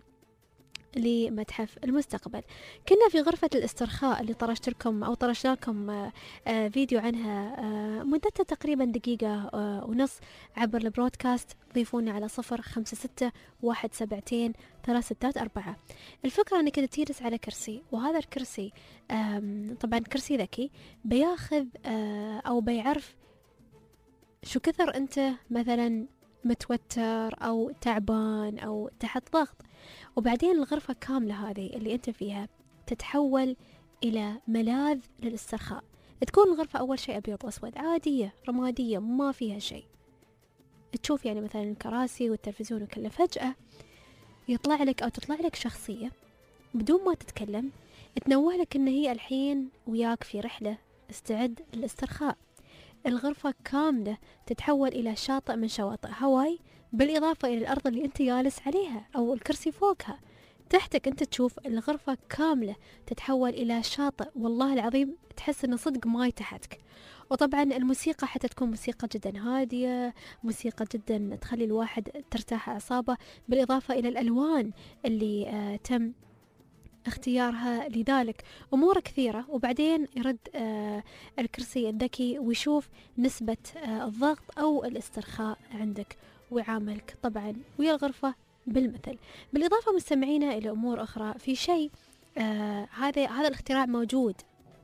لمتحف المستقبل. كنا في غرفة الاسترخاء اللي طرشت لكم أو طرشت لكم آآ آآ فيديو عنها مدته تقريبا دقيقة ونص عبر البرودكاست. ضيفونا على صفر خمسة ستة واحد سبعتين ثلاث ستات أربعة. الفكرة أنك تجلس على كرسي، وهذا الكرسي طبعا كرسي ذكي بياخذ أو بيعرف شو كثر أنت مثلا متوتر أو تعبان أو تحت ضغط، وبعدين الغرفة كاملة هذه اللي أنت فيها تتحول إلى ملاذ للاسترخاء. تكون الغرفة أول شيء أبيض وأسود عادية رمادية ما فيها شيء، تشوف يعني مثلا الكراسي والتلفزيون وكله، فجأة يطلع لك أو تطلع لك شخصية بدون ما تتكلم تنوه لك إن هي الحين وياك في رحلة، استعد للاسترخاء. الغرفة كاملة تتحول إلى شاطئ من شواطئ هاواي، بالإضافة إلى الأرض اللي أنت جالس عليها أو الكرسي فوقها. تحتك أنت تشوف الغرفة كاملة تتحول إلى شاطئ، والله العظيم تحس إنه صدق ماي تحتك. وطبعا الموسيقى حتى تكون موسيقى جدا هادية، موسيقى جدا تخلي الواحد ترتاح أعصابه، بالإضافة إلى الألوان اللي آه تم اختيارها لذلك. أمور كثيرة. وبعدين يرد آه الكرسي الذكي ويشوف نسبة آه الضغط أو الاسترخاء عندك، ويعاملك طبعا ويا الغرفة بالمثل. بالإضافة مستمعينا إلى أمور أخرى، في شيء آه هذا هذا الاختراع موجود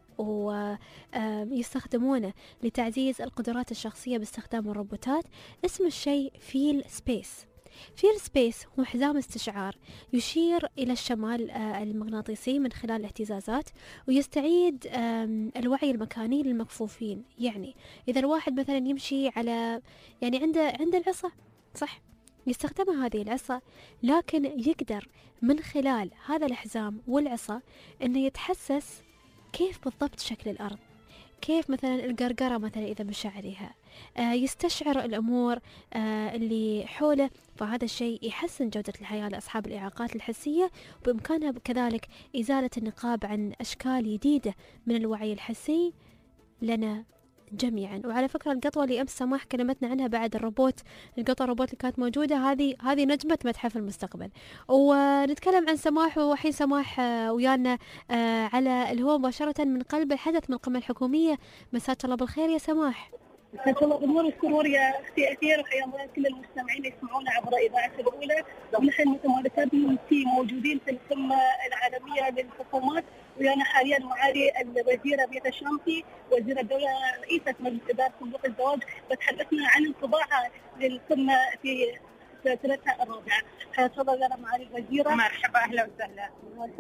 ويستخدمونه لتعزيز القدرات الشخصية باستخدام الروبوتات. اسم الشيء فيل سبيس. فيل سبيس هو حزام استشعار يشير إلى الشمال المغناطيسي من خلال الاهتزازات، ويستعيد الوعي المكاني للمكفوفين. يعني إذا الواحد مثلا يمشي على يعني عنده عنده العصا، صح، يستخدم هذه العصا، لكن يقدر من خلال هذا الحزام والعصا أنه يتحسس كيف بالضبط شكل الأرض، كيف مثلا القرقرة مثلا إذا مشى عليها، آه يستشعر الأمور آه اللي حوله. فهذا الشيء يحسن جودة الحياة لأصحاب الإعاقات الحسية، وبإمكانها كذلك إزالة النقاب عن أشكال جديدة من الوعي الحسي لنا جميعا. وعلى فكرة القطوة اللي أمس سماح كلمتنا عنها بعد، الروبوت، القطوة الروبوت اللي كانت موجودة، هذه هذه نجمة متحف المستقبل. ونتكلم عن سماح، وحين سماح ويانا على الهواء مباشرة من قلب الحدث من القمة الحكومية. مساك الله بالخير يا سماح. مساك الله بالنور والسرور يا أختي أثير، وحيا الله كل المستمعين يسمعونا عبر إذاعة الأولى. ونحن مثل ما ذكرتم موجودين في القمة العالمية للحكومات، ويانا حاليا معالي الوزيرة بيتا شامسي وزير الدولة رئيسة مجلس إدارة صندوق الزواج، بتحدثنا عن انطباعها للقمة في سلسلتها الرابعة. تفضل لنا معالي الوزيرة. مرحبا، أهلا وسهلا.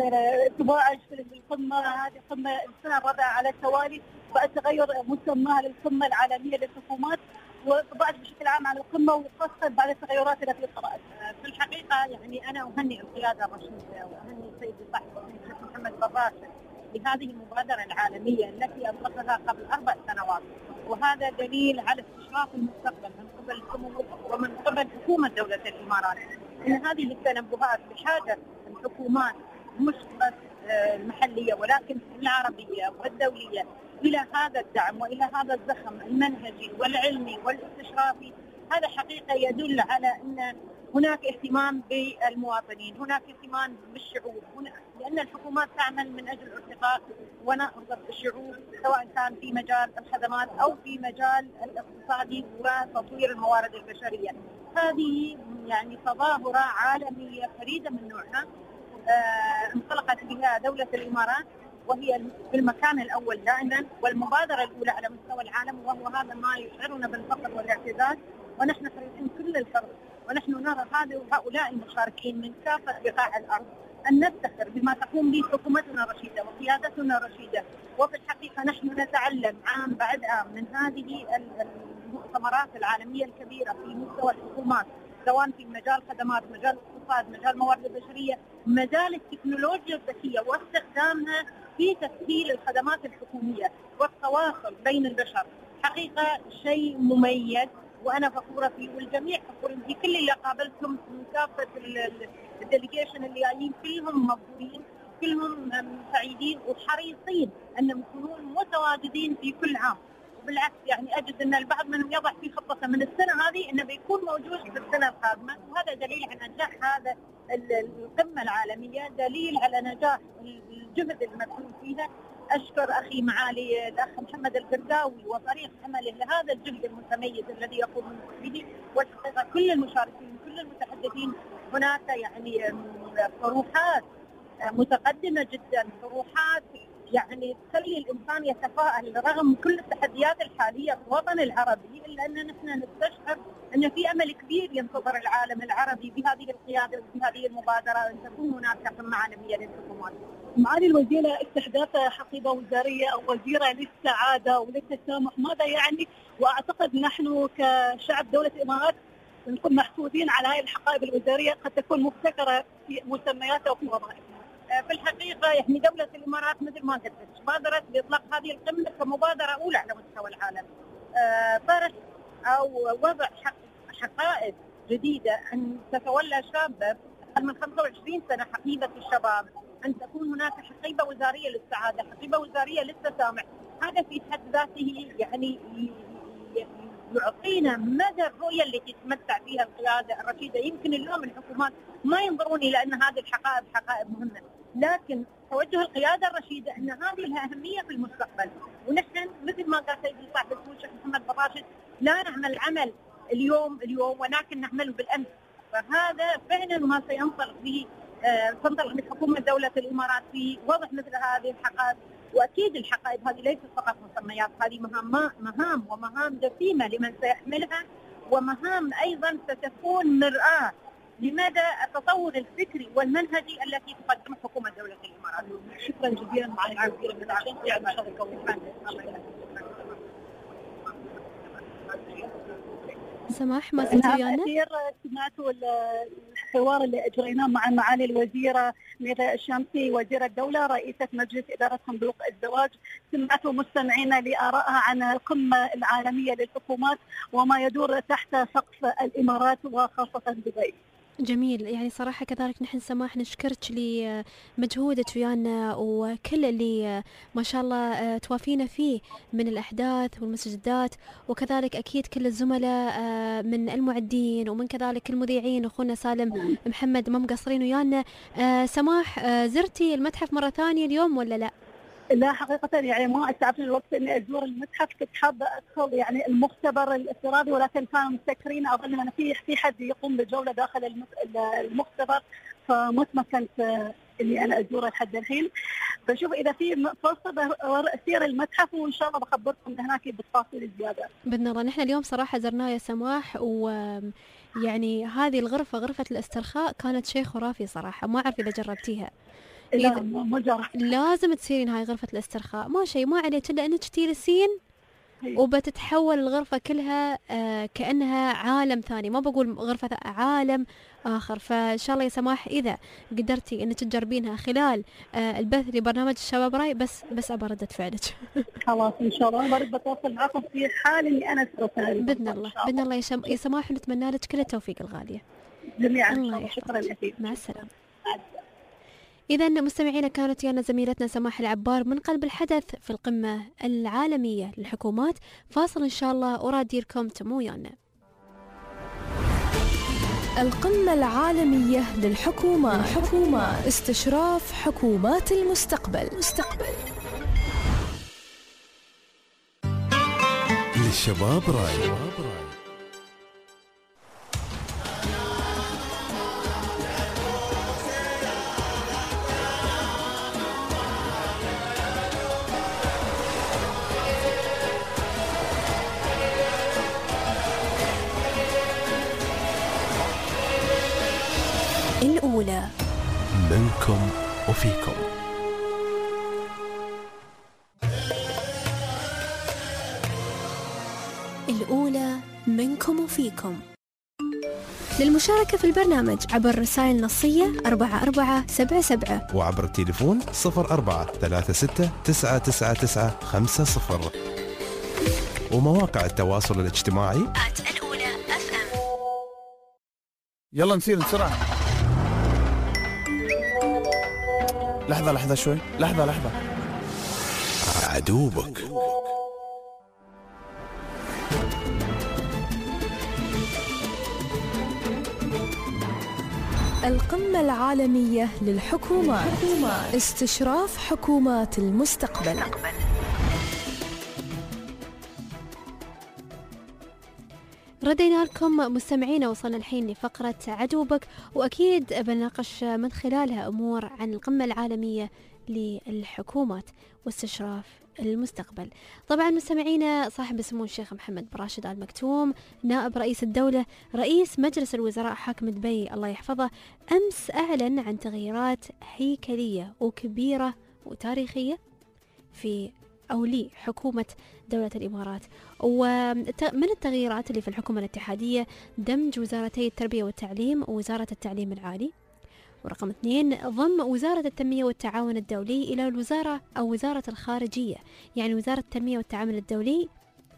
انطباعك في القمة هذه، القمة السنة الرابعة على التوالي، بعد تغير مسماها للقمة العالمية للحكومات، وانطباعك بشكل عام على القمة وخاصة بعد التغيرات التي قرأت. في الحقيقة يعني أنا أهنئ القيادة الرشيدة وأهنئ السيد صاحب الشيخ محمد بن بهذه المبادرة العالمية التي أطلقها قبل أربع سنوات، وهذا دليل على استشراف المستقبل من قبل الحكومة ومن قبل حكومة دولة الإمارات. إن هذه التنبؤات بحاجة الحكومات مش بس المحلية ولكن العربية والدولية إلى هذا الدعم وإلى هذا الزخم المنهجي والعلمي والاستشرافي. هذا حقيقة يدل على أن هناك اهتمام بالمواطنين، هناك اهتمام بالشعوب، لأن الحكومات تعمل من أجل ارتقاء ونهضة الشعوب، سواء كان في مجال الخدمات أو في مجال الاقتصادي وتطوير الموارد البشرية. هذه يعني تظاهرة عالمية فريدة من نوعها آه انطلقت بها دولة الإمارات، وهي في المكان الأول دائما والمبادرة الأولى على مستوى العالم، وهو هذا ما يشعرنا بالفخر والاعتزاز. ونحن حريصين كل الحرص، ونحن نرى هذا وهؤلاء المشاركين من كافة بقاع الأرض أن نفتخر بما تقوم به حكومتنا الرشيدة وقيادتنا الرشيدة. وفي الحقيقة نحن نتعلم عام بعد عام من هذه المؤتمرات العالمية الكبيرة في مستوى الحكومات، سواء في مجال خدمات، مجال اقتصاد، مجال موارد البشرية، مجال التكنولوجيا الذكية واستخدامها في تسهيل الخدمات الحكومية والتواصل بين البشر. حقيقة شيء مميز وأنا فخورة فيه، والجميع فخورين فيه. كل اللي قابلتهم من كافة الديليجيشن اللي جايين كلهم مبهورين، كلهم سعيدين وحريصين أنهم يكونون متواجدين في كل عام. وبالعكس يعني أجد أن البعض منهم يضع في خطته من السنة هذه أنه بيكون موجود في السنة القادمة، وهذا دليل على نجاح هذا القمة العالمية، دليل على نجاح الجهد المبذول فيها. أشكر أخي معالي الأخ محمد القرداوي وفريق عمله لهذا الجهد المتميز الذي يقوم به، والحقيقة كل المشاركين كل المتحدثين. هناك يعني طروحات متقدمة جدا، طروحات يعني تخلي الإنسان يتفائل رغم كل التحديات الحالية في الوطن العربي، إلا أن نحن نستشعر أن في أمل كبير ينتظر العالم العربي بهذه القيادة وبهذه المبادرة أن تكون هناك قمة عالمية للحكومات. معالي الوزيرة، استحداث حقيبة وزارية أو وزيرة للسعادة وللتسامح ماذا يعني؟ وأعتقد نحن كشعب دولة الإمارات نكون محسودين على هذه الحقائب الوزارية، قد تكون مبتكرة في مسمياتها وفي وظائفها. في الحقيقة يعني دولة الإمارات مثل ما قلت بادرت بإطلاق هذه القمة كمبادرة أولى على مستوى العالم. طرح أو وضع حقائب جديدة أن تتولى شابة من خمسة وعشرين سنة حقيبة الشباب، أن تكون هناك حقيبة وزارية للسعادة، حقيبة وزارية للتسامح. هذا في حد ذاته يعني يعطينا مدى الرؤية التي تتمتع فيها القيادة الرشيدة. يمكن اليوم الحكومات ما ينظرون إلى أن هذه الحقائب حقائب مهمة، لكن توجه القيادة الرشيدة أن هذه لها أهمية في المستقبل. ونحن مثل ما قال سيدي صاحب السمو الشيخ محمد بن راشد لا نعمل عمل اليوم اليوم ولكن نعمله بالأمس. فهذا فعلا ما سينطلق به تنطلق من حكومة دولة الإمارات في وضع مثل هذه الحقائب. وأكيد الحقائب هذه ليست فقط مسميات، هذه مهام مهام ومهام دسيمة لمن سيحملها، ومهام أيضا ستكون مرآة لمدى التطور الفكري والمنهجي التي تقدمه حكومة دولة الإمارات. شكرا جزيلا معالي الوزير المتعاون في المشاركة والفن. سماح ما زلت ويانا؟ كثير سمعتوا الحوار اللي اجريناه مع معالي الوزيره ميرا الشامسي وزيره الدوله رئيسه مجلس اداره صندوق الزواج. سمعتوا مستمعينا لارائها عن القمه العالميه للحكومات وما يدور تحت سقف الامارات وخاصه دبي. جميل، يعني صراحة كذلك نحن سماح نشكرك لمجهودك ويانا وكل اللي ما شاء الله توافينا فيه من الأحداث والمستجدات، وكذلك أكيد كل الزملاء من المعدين ومن كذلك المذيعين أخونا سالم محمد ما مقصرين ويانا. سماح زرتي المتحف مرة ثانية اليوم ولا لا؟ لا حقيقة يعني ما استعفني الوقت اني ازور المتحف، كنت حابة ادخل يعني المختبر الافتراضي ولكن كانوا مسكرين، اظن ان في في حد يقوم بالجولة داخل المختبر فما تمكنت اني انا ازوره لحد الحين. بشوف اذا في فرصة اسير المتحف وان شاء الله بخبركم هناك بالتفاصيل زيادة. باذن الله. نحن اليوم صراحة زرناه يا سماح، ويعني هذه الغرفة غرفة الاسترخاء كانت شيء خرافي صراحة، ما اعرف اذا جربتيها. لا ما جربت. لازم تسيرين هاي غرفة الاسترخاء، ما شيء ما عليك الا انك تجلسين وبتتحول الغرفة كلها آه كأنها عالم ثاني، ما بقول غرفة عالم آخر. فإن شاء الله يا سماح إذا قدرتي إنك تجربينها خلال آه البث لبرنامج الشباب راي بس بس أبى ردة فعلك. خلاص إن شاء الله برد بتواصل معكم في حال إني أنا سأتابع. بإذن الله بإذن الله يا, شم... يا سماح، ونتمنى لك كل التوفيق الغالية جميعا. الله شكرا لك. مع السلامة. إذا مستمعينا كانت ويانا زميلتنا سماح العبار من قلب الحدث في القمة العالمية للحكومات. فاصل إن شاء الله وراديركم تمو ويانا. القمة العالمية للحكومات، حكومة استشراف حكومات المستقبل. مستقبل للشباب راي. الأولى منكم وفيكم. الأولى منكم وفيكم. للمشاركة في البرنامج عبر رسائل نصية أربعة أربعة سبعة سبعة وعبر التليفون صفر أربعة ثلاثة ستة تسعة تسعة تسعة خمسة صفر ومواقع التواصل الاجتماعي الأولى أف أم. يلا نسير بسرعة. لحظة لحظة شوي، لحظة لحظة. عدوبك. القمة العالمية للحكومات، استشراف حكومات المستقبل. ردينا لكم مستمعينا، وصلنا الحين لفقرة عدوبك، وأكيد بناقش من خلالها أمور عن القمة العالمية للحكومات واستشراف المستقبل. طبعا مستمعينا صاحب السمو الشيخ محمد بن راشد آل مكتوم نائب رئيس الدولة رئيس مجلس الوزراء حاكم دبي الله يحفظه أمس أعلن عن تغييرات هيكلية وكبيرة وتاريخية في أو لي حكومة دولة الإمارات. ومن التغييرات اللي في الحكومة الاتحادية دمج وزارتي التربية والتعليم ووزارة التعليم العالي. ورقم اثنين ضم وزارة التنمية والتعاون الدولي إلى الوزارة أو وزارة الخارجية، يعني وزارة التنمية والتعاون الدولي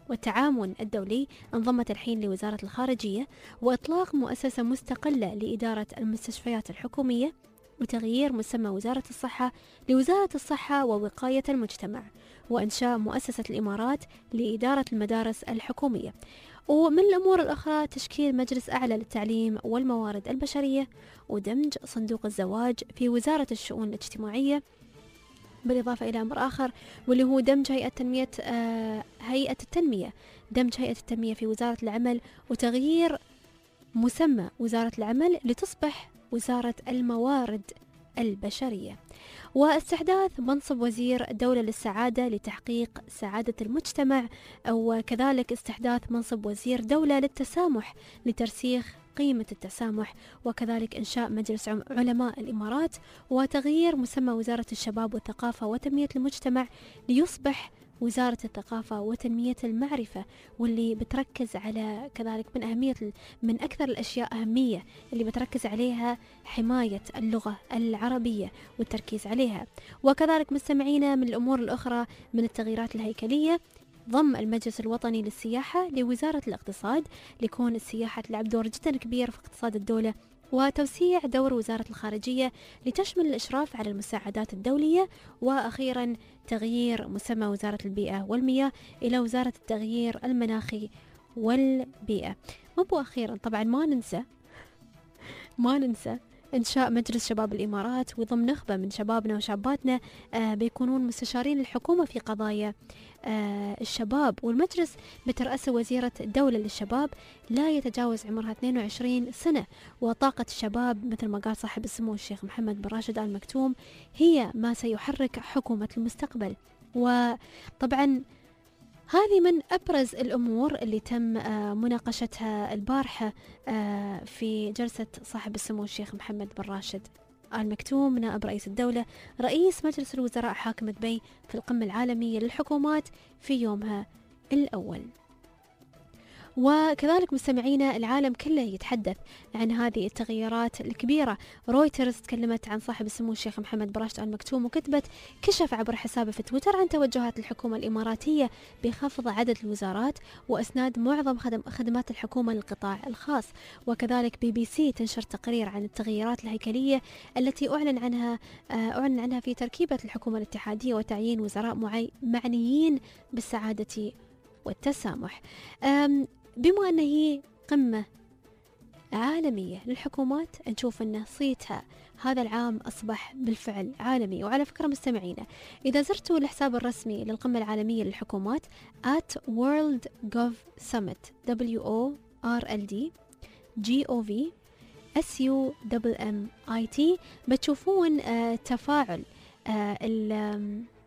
والتعاون الدولي انضمت الحين لوزارة الخارجية، وإطلاق مؤسسة مستقلة لإدارة المستشفيات الحكومية، وتغيير مسمى وزارة الصحة لوزارة الصحة ووقاية المجتمع، وإنشاء مؤسسة الإمارات لإدارة المدارس الحكومية. ومن الأمور الأخرى تشكيل مجلس أعلى للتعليم والموارد البشرية، ودمج صندوق الزواج في وزارة الشؤون الاجتماعية، بالإضافة إلى أمر آخر واللي هو دمج هيئة تنمية آه هيئة التنمية دمج هيئة التنمية في وزارة العمل، وتغيير مسمى وزارة العمل لتصبح وزارة الموارد البشرية، واستحداث منصب وزير دولة للسعادة لتحقيق سعادة المجتمع، وكذلك استحداث منصب وزير دولة للتسامح لترسيخ قيمة التسامح، وكذلك إنشاء مجلس علماء الإمارات، وتغيير مسمى وزارة الشباب والثقافة وتنمية المجتمع ليصبح وزارة الثقافة وتنمية المعرفة، واللي بتركز على كذلك من أهمية من أكثر الأشياء أهمية اللي بتركز عليها حماية اللغة العربية والتركيز عليها. وكذلك مستمعينا من الأمور الأخرى من التغييرات الهيكلية، ضم المجلس الوطني للسياحة لوزارة الاقتصاد ليكون السياحة تلعب دور جدا كبير في اقتصاد الدولة، وتوسيع دور وزارة الخارجية لتشمل الإشراف على المساعدات الدولية، وأخيرا تغيير مسمى وزارة البيئة والمياه إلى وزارة التغيير المناخي والبيئة. وأخيرا طبعا ما ننسى ما ننسى إنشاء مجلس شباب الإمارات، وضم نخبة من شبابنا وشاباتنا آه بيكونون مستشارين الحكومة في قضايا آه الشباب، والمجلس بترأسه وزيرة الدولة للشباب لا يتجاوز عمرها اثنين وعشرين سنة، وطاقة الشباب مثل ما قال صاحب السمو الشيخ محمد بن راشد آل مكتوم هي ما سيحرك حكومة المستقبل. وطبعا هذه من أبرز الأمور اللي تم مناقشتها البارحة في جلسة صاحب السمو الشيخ محمد بن راشد آل مكتوم نائب رئيس الدولة رئيس مجلس الوزراء حاكم دبي في القمة العالمية للحكومات في يومها الأول. وكذلك مستمعينا العالم كله يتحدث عن هذه التغييرات الكبيرة. رويترز تكلمت عن صاحب السمو الشيخ محمد بن راشد آل مكتوم وكتبت كشف عبر حسابه في تويتر عن توجهات الحكومة الإماراتية بخفض عدد الوزارات وأسناد معظم خدم خدمات الحكومة للقطاع الخاص. وكذلك بي بي سي تنشر تقرير عن التغييرات الهيكلية التي أعلن عنها أعلن عنها في تركيبة الحكومة الاتحادية وتعيين وزراء معي معنيين بالسعادة والتسامح. بما أن هي قمة عالمية للحكومات نشوف أن صيتها هذا العام أصبح بالفعل عالمي. وعلى فكرة مستمعينا إذا زرتوا الحساب الرسمي للقمة العالمية للحكومات at world gov summit w o r l d g o v s u m m i t بتشوفون آه تفاعل آه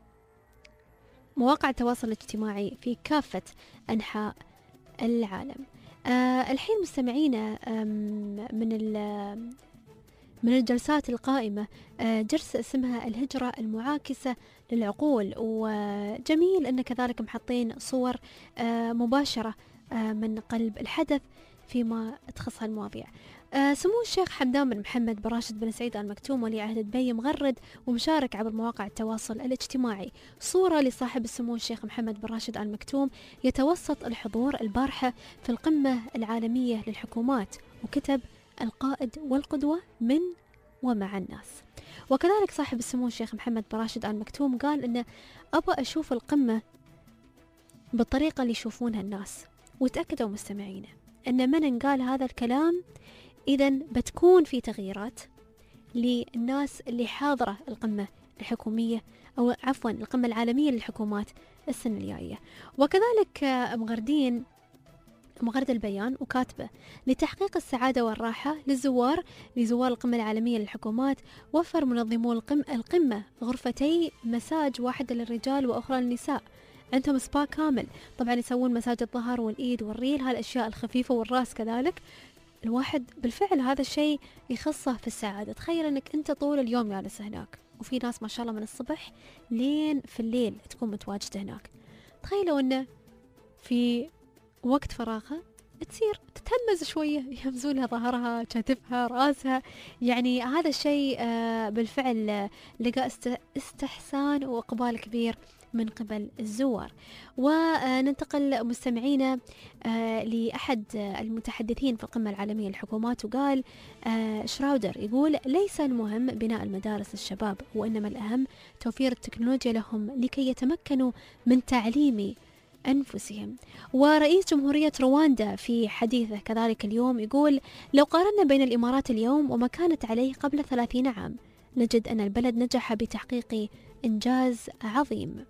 مواقع التواصل الاجتماعي في كافة أنحاء العالم. آه الحين مستمعينا من من الجلسات القائمة آه جلسة اسمها الهجرة المعاكسة للعقول، وجميل أن كذلك محطين صور آه مباشرة آه من قلب الحدث فيما تخص المواضيع. آه سمو الشيخ حمدان بن محمد بن راشد بن سعيد آل مكتوم ولي عهد دبي مغرد ومشارك عبر مواقع التواصل الاجتماعي صورة لصاحب السمو الشيخ محمد بن راشد آل مكتوم يتوسط الحضور البارحة في القمة العالمية للحكومات، وكتب القائد والقدوة من ومع الناس. وكذلك صاحب السمو الشيخ محمد بن راشد آل مكتوم قال إنه أبغى أشوف القمة بالطريقة اللي يشوفونها الناس، وتأكدوا مستمعينا أن من قال هذا الكلام إذن بتكون في تغييرات للناس اللي حاضرة القمة الحكومية أو عفوا القمة العالمية للحكومات السنة الجاية. وكذلك مغردين مغرد البيان وكاتبة لتحقيق السعادة والراحة للزوار لزوار القمة العالمية للحكومات وفر منظمو القمة, القمة غرفتي مساج واحدة للرجال وأخرى للنساء، عندهم سبا كامل، طبعا يسوون مساج الظهر والإيد والريل هالأشياء الخفيفة والرأس كذلك. الواحد بالفعل هذا الشيء يخصه في السعادة. تخيل أنك أنت طول اليوم جالس هناك وفي ناس ما شاء الله من الصبح لين في الليل تكون متواجدة هناك. تخيلوا أنه في وقت فراغها تصير تتهمز شوية، يهمزون لها ظهرها كتفها رأسها، يعني هذا الشيء بالفعل لقى استحسان وإقبال كبير من قبل الزوار. وننتقل مستمعينا لأحد المتحدثين في القمة العالمية للحكومات، وقال شراودر يقول ليس المهم بناء المدارس الشباب، وإنما الأهم توفير التكنولوجيا لهم لكي يتمكنوا من تعليم أنفسهم. ورئيس جمهورية رواندا في حديثه كذلك اليوم يقول لو قارنا بين الإمارات اليوم وما كانت عليه قبل ثلاثين عام نجد أن البلد نجح بتحقيق إنجاز عظيم.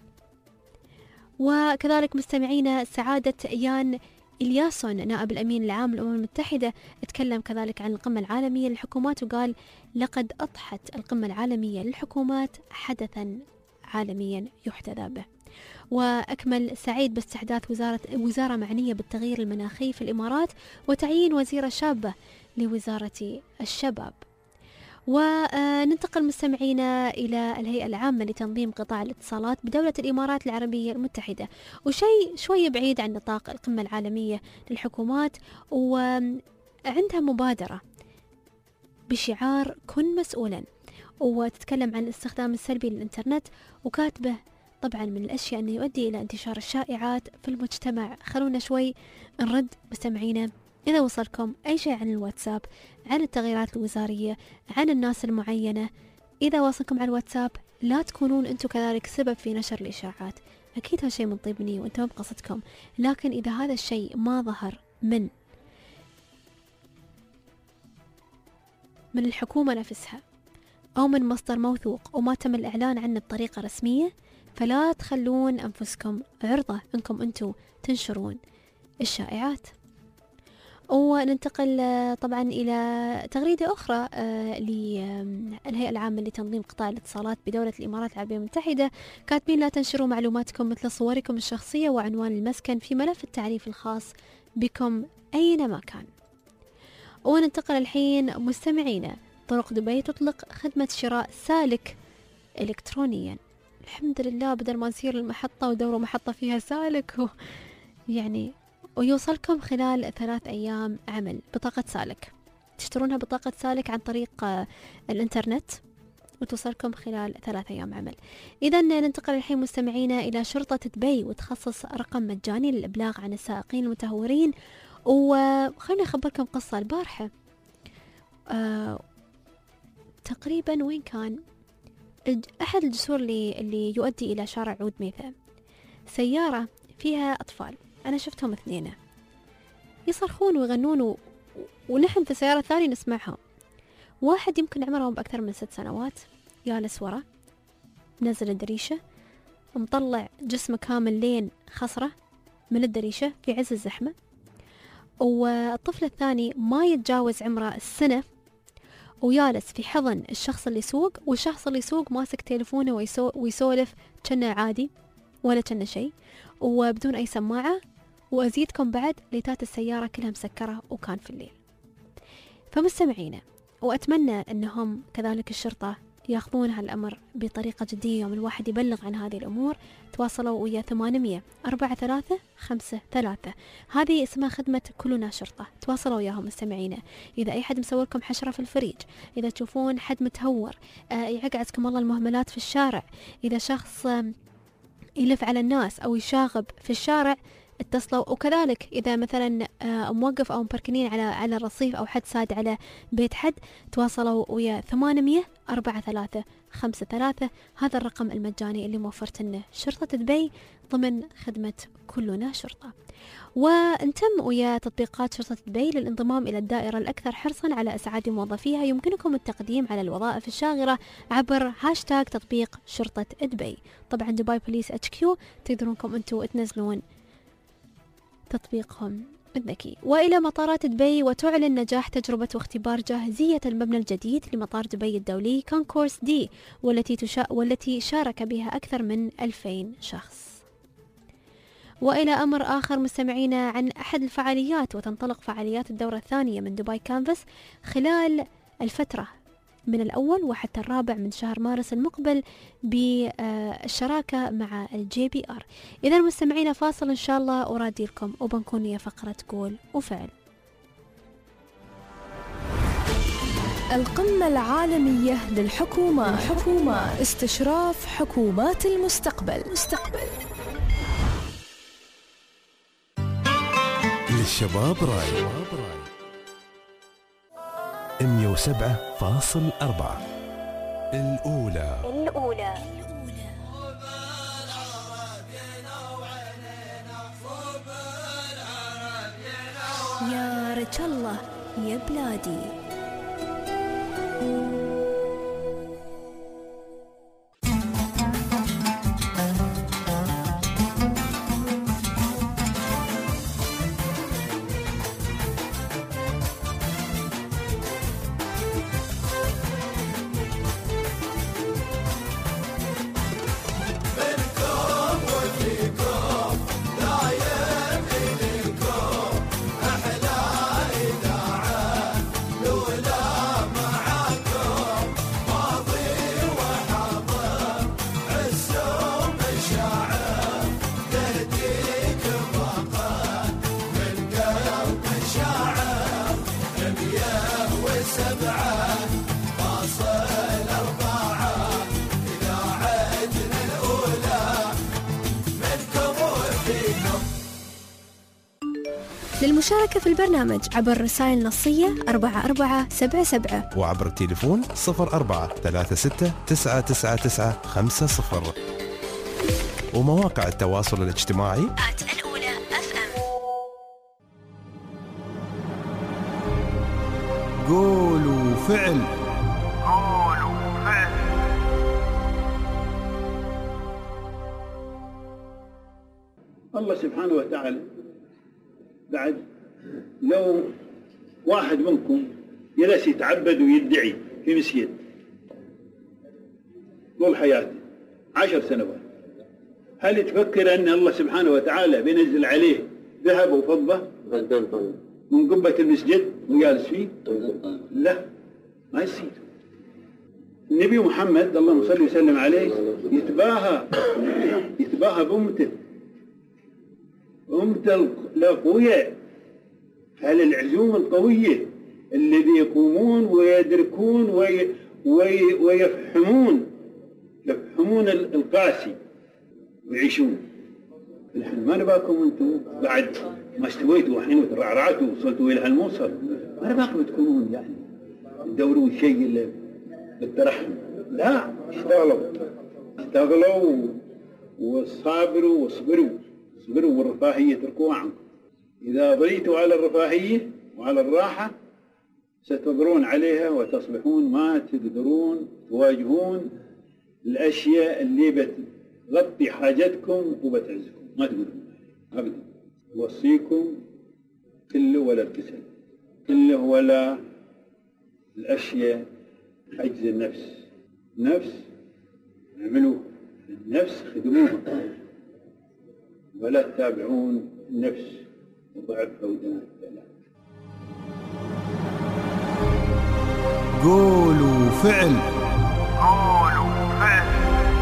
وكذلك مستمعينا سعادة يان إلياسون نائب الأمين العام للأمم المتحدة تكلم كذلك عن القمة العالمية للحكومات، وقال لقد أضحت القمة العالمية للحكومات حدثا عالميا يحتذى به. وأكمل سعيد باستحداث وزارة وزارة معنية بالتغيير المناخي في الإمارات وتعيين وزيرة شابة لوزارة الشباب. وننتقل مستمعينا إلى الهيئة العامة لتنظيم قطاع الاتصالات بدولة الإمارات العربية المتحدة، وشيء شوي بعيد عن نطاق القمة العالمية للحكومات، وعندها مبادرة بشعار كن مسؤولا، وتتكلم عن الاستخدام السلبي للإنترنت، وكاتبه طبعا من الأشياء أنه يؤدي إلى انتشار الشائعات في المجتمع. خلونا شوي نرد مستمعينا إذا وصلكم أي شيء عن الواتساب، عن التغييرات الوزارية، عن الناس المعينة، إذا وصلكم على الواتساب لا تكونون أنتم كذلك سبب في نشر الإشاعات. أكيد هذا شيء من طيب نية وأنتم بقصدكم، لكن إذا هذا الشيء ما ظهر من من الحكومة نفسها أو من مصدر موثوق وما تم الإعلان عنه بطريقة رسمية، فلا تخلون أنفسكم عرضة أنكم أنتم تنشرون الشائعات. وننتقل طبعا إلى تغريدة أخرى للهيئة العامة لتنظيم قطاع الاتصالات بدولة الإمارات العربية المتحدة، كاتبين لا تنشروا معلوماتكم مثل صوركم الشخصية وعنوان المسكن في ملف التعريف الخاص بكم أينما كان. وننتقل الحين مستمعينا، طرق دبي تطلق خدمة شراء سالك إلكترونيا. الحمد لله، بدل ما نصير المحطة ودوروا محطة فيها سالك و... يعني ويوصلكم خلال ثلاث أيام عمل بطاقة سالك، تشترونها بطاقة سالك عن طريق الإنترنت وتوصلكم خلال ثلاث أيام عمل. إذا ننتقل الحين مستمعينا إلى شرطة دبي وتخصص رقم مجاني للإبلاغ عن السائقين المتهورين. وخليني أخبركم قصة البارحة، أه تقريبا وين كان أحد الجسور اللي, اللي يؤدي إلى شارع عود ميثا، سيارة فيها أطفال، أنا شفتهم اثنين يصرخون ويغنون و... ونحن في سيارة ثانية نسمعهم. واحد يمكن عمرهم بأكثر من ست سنوات جالس ورا نزل الدريشة مطلع جسمه كامل لين خصره من الدريشة في عز الزحمة، والطفل الثاني ما يتجاوز عمره السنة ويالس في حضن الشخص اللي يسوق، والشخص اللي يسوق ماسك تليفونه ويسو... ويسولف كأنه عادي ولا كأنه شيء وبدون أي سماعة. وأزيدكم بعد ليتات السيارة كلها مسكرة وكان في الليل. فمستمعينا، وأتمنى أنهم كذلك الشرطة يأخذون هالأمر بطريقة جدية، يوم الواحد يبلغ عن هذه الأمور تواصلوا ويا ثمانمية أربعة ثلاثة خمسة ثلاثة، هذه اسمها خدمة كلنا شرطة، تواصلوا وياهم مستمعينا. إذا أي حد مسوي لكم حشرة في الفريج، إذا تشوفون حد متهور، آه يعقعسكم الله المهملات في الشارع، إذا شخص آه يلف على الناس أو يشاغب في الشارع اتصلوا. وكذلك إذا مثلا موقف أو مبركنين على على الرصيف أو حد ساد على بيت حد، تواصلوا ويا ثمانمية أربعة ثلاثة خمسة ثلاثة، هذا الرقم المجاني اللي موفرت لنا شرطة دبي ضمن خدمة كلنا شرطة. وانتم ويا تطبيقات شرطة دبي للانضمام إلى الدائرة الأكثر حرصا على إسعاد موظفيها. يمكنكم التقديم على الوظائف الشاغرة عبر هاشتاج تطبيق شرطة دبي. طبعا دبي بوليس اتش كيو تقدرونكم انتوا تنزلون تطبيقهم الذكي. وإلى مطارات دبي، وتعلن نجاح تجربة واختبار جاهزية المبنى الجديد لمطار دبي الدولي كونكورس دي، والتي تشا... والتي شارك بها أكثر من ألفين شخص. وإلى أمر آخر مستمعينا عن أحد الفعاليات، وتنطلق فعاليات الدورة الثانية من دبي كانفاس خلال الفترة من الأول وحتى الرابع من شهر مارس المقبل بالشراكة مع الجي بي آر. إذا مستمعينا فاصل إن شاء الله أرادي لكم وبنكون فقرة قول وفعل. القمة العالمية للحكومات. الحكومات استشراف حكومات المستقبل. مستقبل للشباب راي مية وسبعة فاصل أربعة الأولى. الأولى يا رجل الله يا بلادي. للمشاركة في البرنامج عبر رسائل نصية أربعة أربعة سبعة سبعة وعبر التليفون صفر أربعة ثلاثة ستة تسعة تسعة تسعة خمسة صفر ومواقع التواصل الاجتماعي الأولى أف أم. قولوا فعل. قولوا فعل. الله سبحانه وتعالى بعد لو واحد منكم جلس يتعبد ويدعي في مسجد طول حياته عشر سنوات، هل تفكر أن الله سبحانه وتعالى بينزل عليه ذهب وفضة من قبة المسجد وجالس فيه؟ لا، ما يصير. النبي محمد اللهم صل وسلم عليه يتباهى يتباهى بأمته، أمته القوية، هل العزوم القوية الذي يقومون ويدركون وي وي ويفهمون يفهمون القاسي ويعيشون. نحن ما نباكم أنتم بعد ما استويتوا الحين وترعرعتوا وصلتوا إلى هالموصل، ما نباكم تكونون يعني تدوروا شيء للترحم. لا، اشتغلوا اشتغلوا وصابروا واصبروا اصبروا والرفاهية تركوها عنكم. إذا ضيتوا على الرفاهية وعلى الراحة ستضرون عليها وتصبحون ما تقدرون تواجهون الأشياء اللي بتغطي حاجتكم وبتعزكم، ما تقدرون أبدا. وصيكم كله ولا الكسل، كله ولا الأشياء حجز النفس. نفس اعملوا النفس خدموها ولا تتابعون النفس وضعف ودنات. قولوا فعل. قولوا فعل.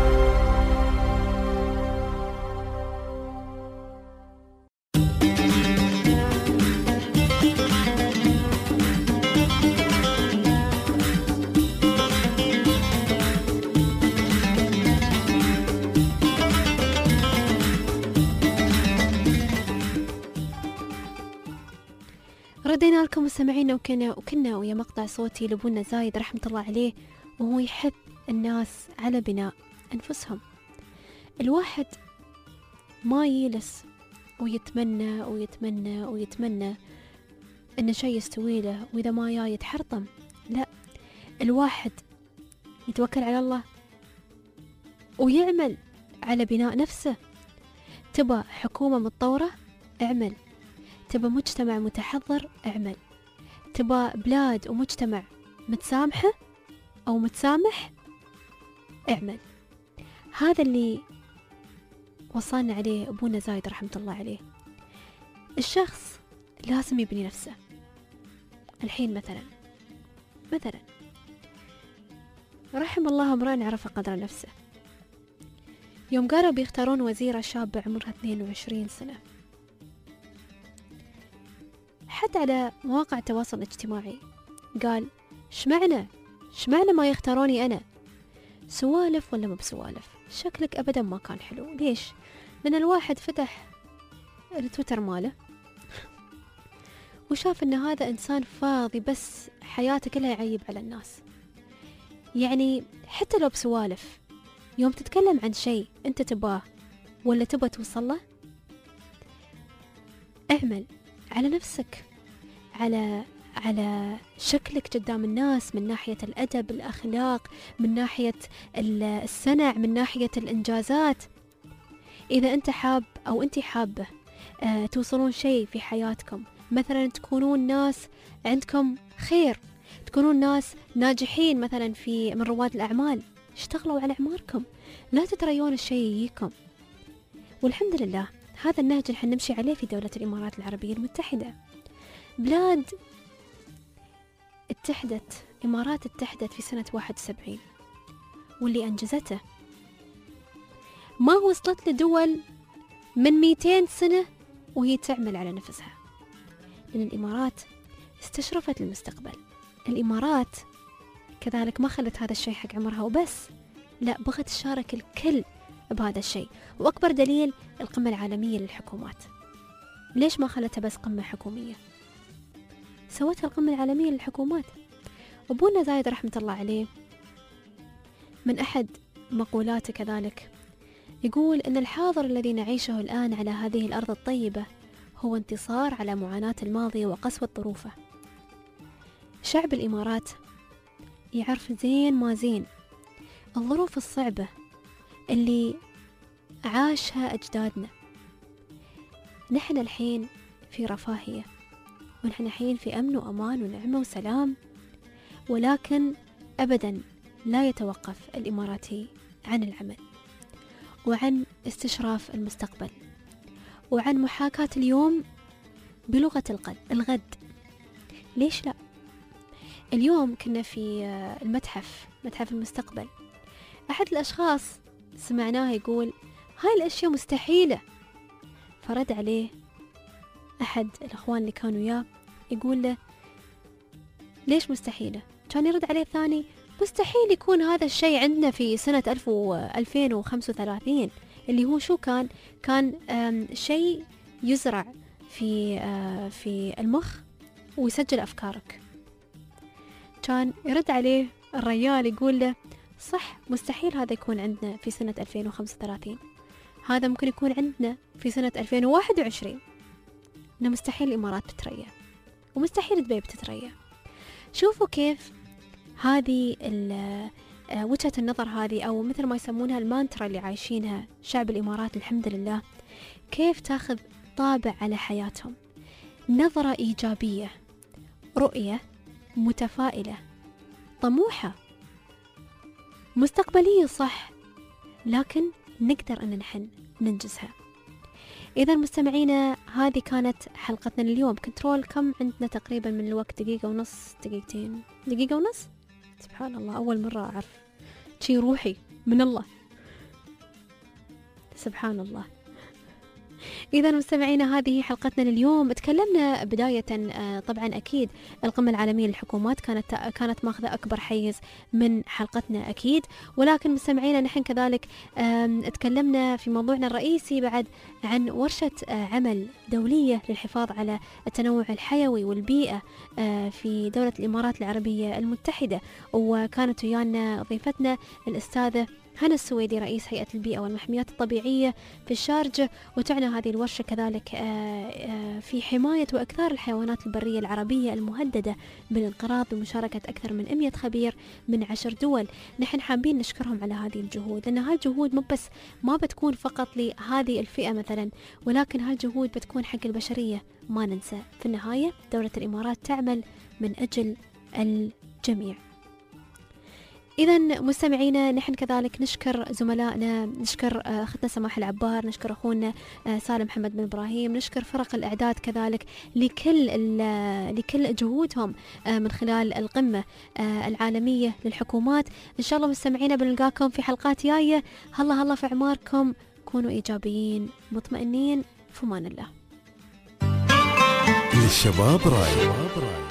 ردينا لكم مستمعينا وكنا وكنا ويا مقطع صوتي لابونا زايد رحمة الله عليه، وهو يحث الناس على بناء أنفسهم. الواحد ما يجلس ويتمنى ويتمنى ويتمنى إن شيء يستوي له وإذا ما جاي يتحرطم. لا، الواحد يتوكل على الله ويعمل على بناء نفسه. تبى حكومة متطورة؟ اعمل. تبى مجتمع متحضر؟ اعمل. تبى بلاد ومجتمع متسامحة أو متسامح؟ اعمل. هذا اللي وصلنا عليه أبونا زايد رحمة الله عليه. الشخص لازم يبني نفسه. الحين مثلا مثلا رحم الله امرأ عرف قدر نفسه. يوم قالوا بيختارون وزيرة شابة عمرها اثنين وعشرين سنة، حتى على مواقع التواصل الاجتماعي قال شمعنا شمعنا ما يختاروني أنا؟ سوالف ولا ما بسوالف؟ شكلك أبدا ما كان حلو. ليش؟ لأن الواحد فتح التويتر ماله وشاف أن هذا إنسان فاضي بس حياته كلها يعيب على الناس. يعني حتى لو بسوالف، يوم تتكلم عن شيء أنت تباه ولا تبى توصل له، اعمل على نفسك، على على شكلك قدام الناس، من ناحية الأدب، الأخلاق، من ناحية الصنع، من ناحية الإنجازات. إذا أنت حاب أو أنت حابة أه توصلون شيء في حياتكم، مثلا تكونون ناس عندكم خير، تكونون ناس ناجحين مثلا في من رواد الأعمال، اشتغلوا على أعماركم، لا تتريون الشيء يجيكم. والحمد لله هذا النهج اللي حنمشي عليه في دولة الإمارات العربية المتحدة. بلاد اتحدت، إمارات اتحدت في سنة واحد وسبعين، واللي أنجزته ما وصلت لدول من مئتين سنة وهي تعمل على نفسها، لأن الإمارات استشرفت المستقبل. الإمارات كذلك ما خلت هذا الشيء حق عمرها وبس، لا، بغت تشارك الكل بهذا الشيء. وأكبر دليل القمة العالمية للحكومات. ليش ما خلتها بس قمة حكومية؟ سوتها القمة العالمية للحكومات. أبونا زايد رحمة الله عليه من أحد مقولاته كذلك يقول أن الحاضر الذي نعيشه الآن على هذه الأرض الطيبة هو انتصار على معاناة الماضي وقسوة ظروفه. شعب الإمارات يعرف زين ما زين الظروف الصعبة اللي عاشها أجدادنا. نحن الحين في رفاهية، ونحن الحين في أمن وأمان ونعمة وسلام، ولكن أبدا لا يتوقف الإماراتي عن العمل وعن استشراف المستقبل وعن محاكاة اليوم بلغة الغد الغد. ليش لا؟ اليوم كنا في المتحف، متحف المستقبل، أحد الأشخاص سمعناه يقول هاي الأشياء مستحيلة، فرد عليه أحد الأخوان اللي كانوا وياه يقول له ليش مستحيلة؟ كان يرد عليه الثاني مستحيل يكون هذا الشيء عندنا في سنة ألفين وخمسة وثلاثين، اللي هو شو كان؟ كان شيء يزرع في في المخ ويسجل أفكارك. كان يرد عليه الرجال يقول له صح، مستحيل هذا يكون عندنا في سنة ألفين وخمسة وثلاثين، هذا ممكن يكون عندنا في سنة ألفين وواحد وعشرين. إنه مستحيل الإمارات تتريا ومستحيل دبي بتتريا. شوفوا كيف هذه وجهة النظر هذه، أو مثل ما يسمونها المانترا اللي عايشينها شعب الإمارات الحمد لله، كيف تاخذ طابع على حياتهم، نظرة إيجابية، رؤية متفائلة، طموحة، مستقبلية، صح، لكن نقدر أن نحن ننجزها. إذا مستمعينا هذه كانت حلقتنا اليوم. كنترول كم عندنا تقريبا من الوقت؟ دقيقة ونص، دقيقتين، دقيقة ونص. سبحان الله، أول مرة أعرف شي روحي من الله، سبحان الله. إذا مستمعينا هذه حلقتنا لليوم. تكلمنا بداية طبعا أكيد القمة العالمية للحكومات كانت كانت ماخذة أكبر حيز من حلقتنا أكيد، ولكن مستمعينا نحن كذلك تكلمنا في موضوعنا الرئيسي بعد عن ورشة عمل دولية للحفاظ على التنوع الحيوي والبيئة في دولة الإمارات العربية المتحدة، وكانت ويانا ضيفتنا الأستاذة هنا السويدي رئيس هيئة البيئة والمحميات الطبيعية في الشارجة. وتعنى هذه الورشة كذلك في حماية وإكثار الحيوانات البرية العربية المهددة بالانقراض بمشاركة أكثر من مئة خبير من عشر دول. نحن حابين نشكرهم على هذه الجهود، لأن هالجهود مو بس ما بتكون فقط لهذه الفئة مثلا، ولكن هالجهود بتكون حق البشرية. ما ننسى في النهاية دولة الإمارات تعمل من أجل الجميع. إذا مستمعينا نحن كذلك نشكر زملائنا، نشكر أختنا سماح العبار، نشكر أخونا سالم محمد بن إبراهيم، نشكر فرق الإعداد كذلك لكل لكل جهودهم من خلال القمة العالمية للحكومات. إن شاء الله مستمعينا بنلقاكم في حلقات جاية. هلا هلا في أعماركم، كونوا إيجابيين مطمئنين، في أمان الله. للشباب راي.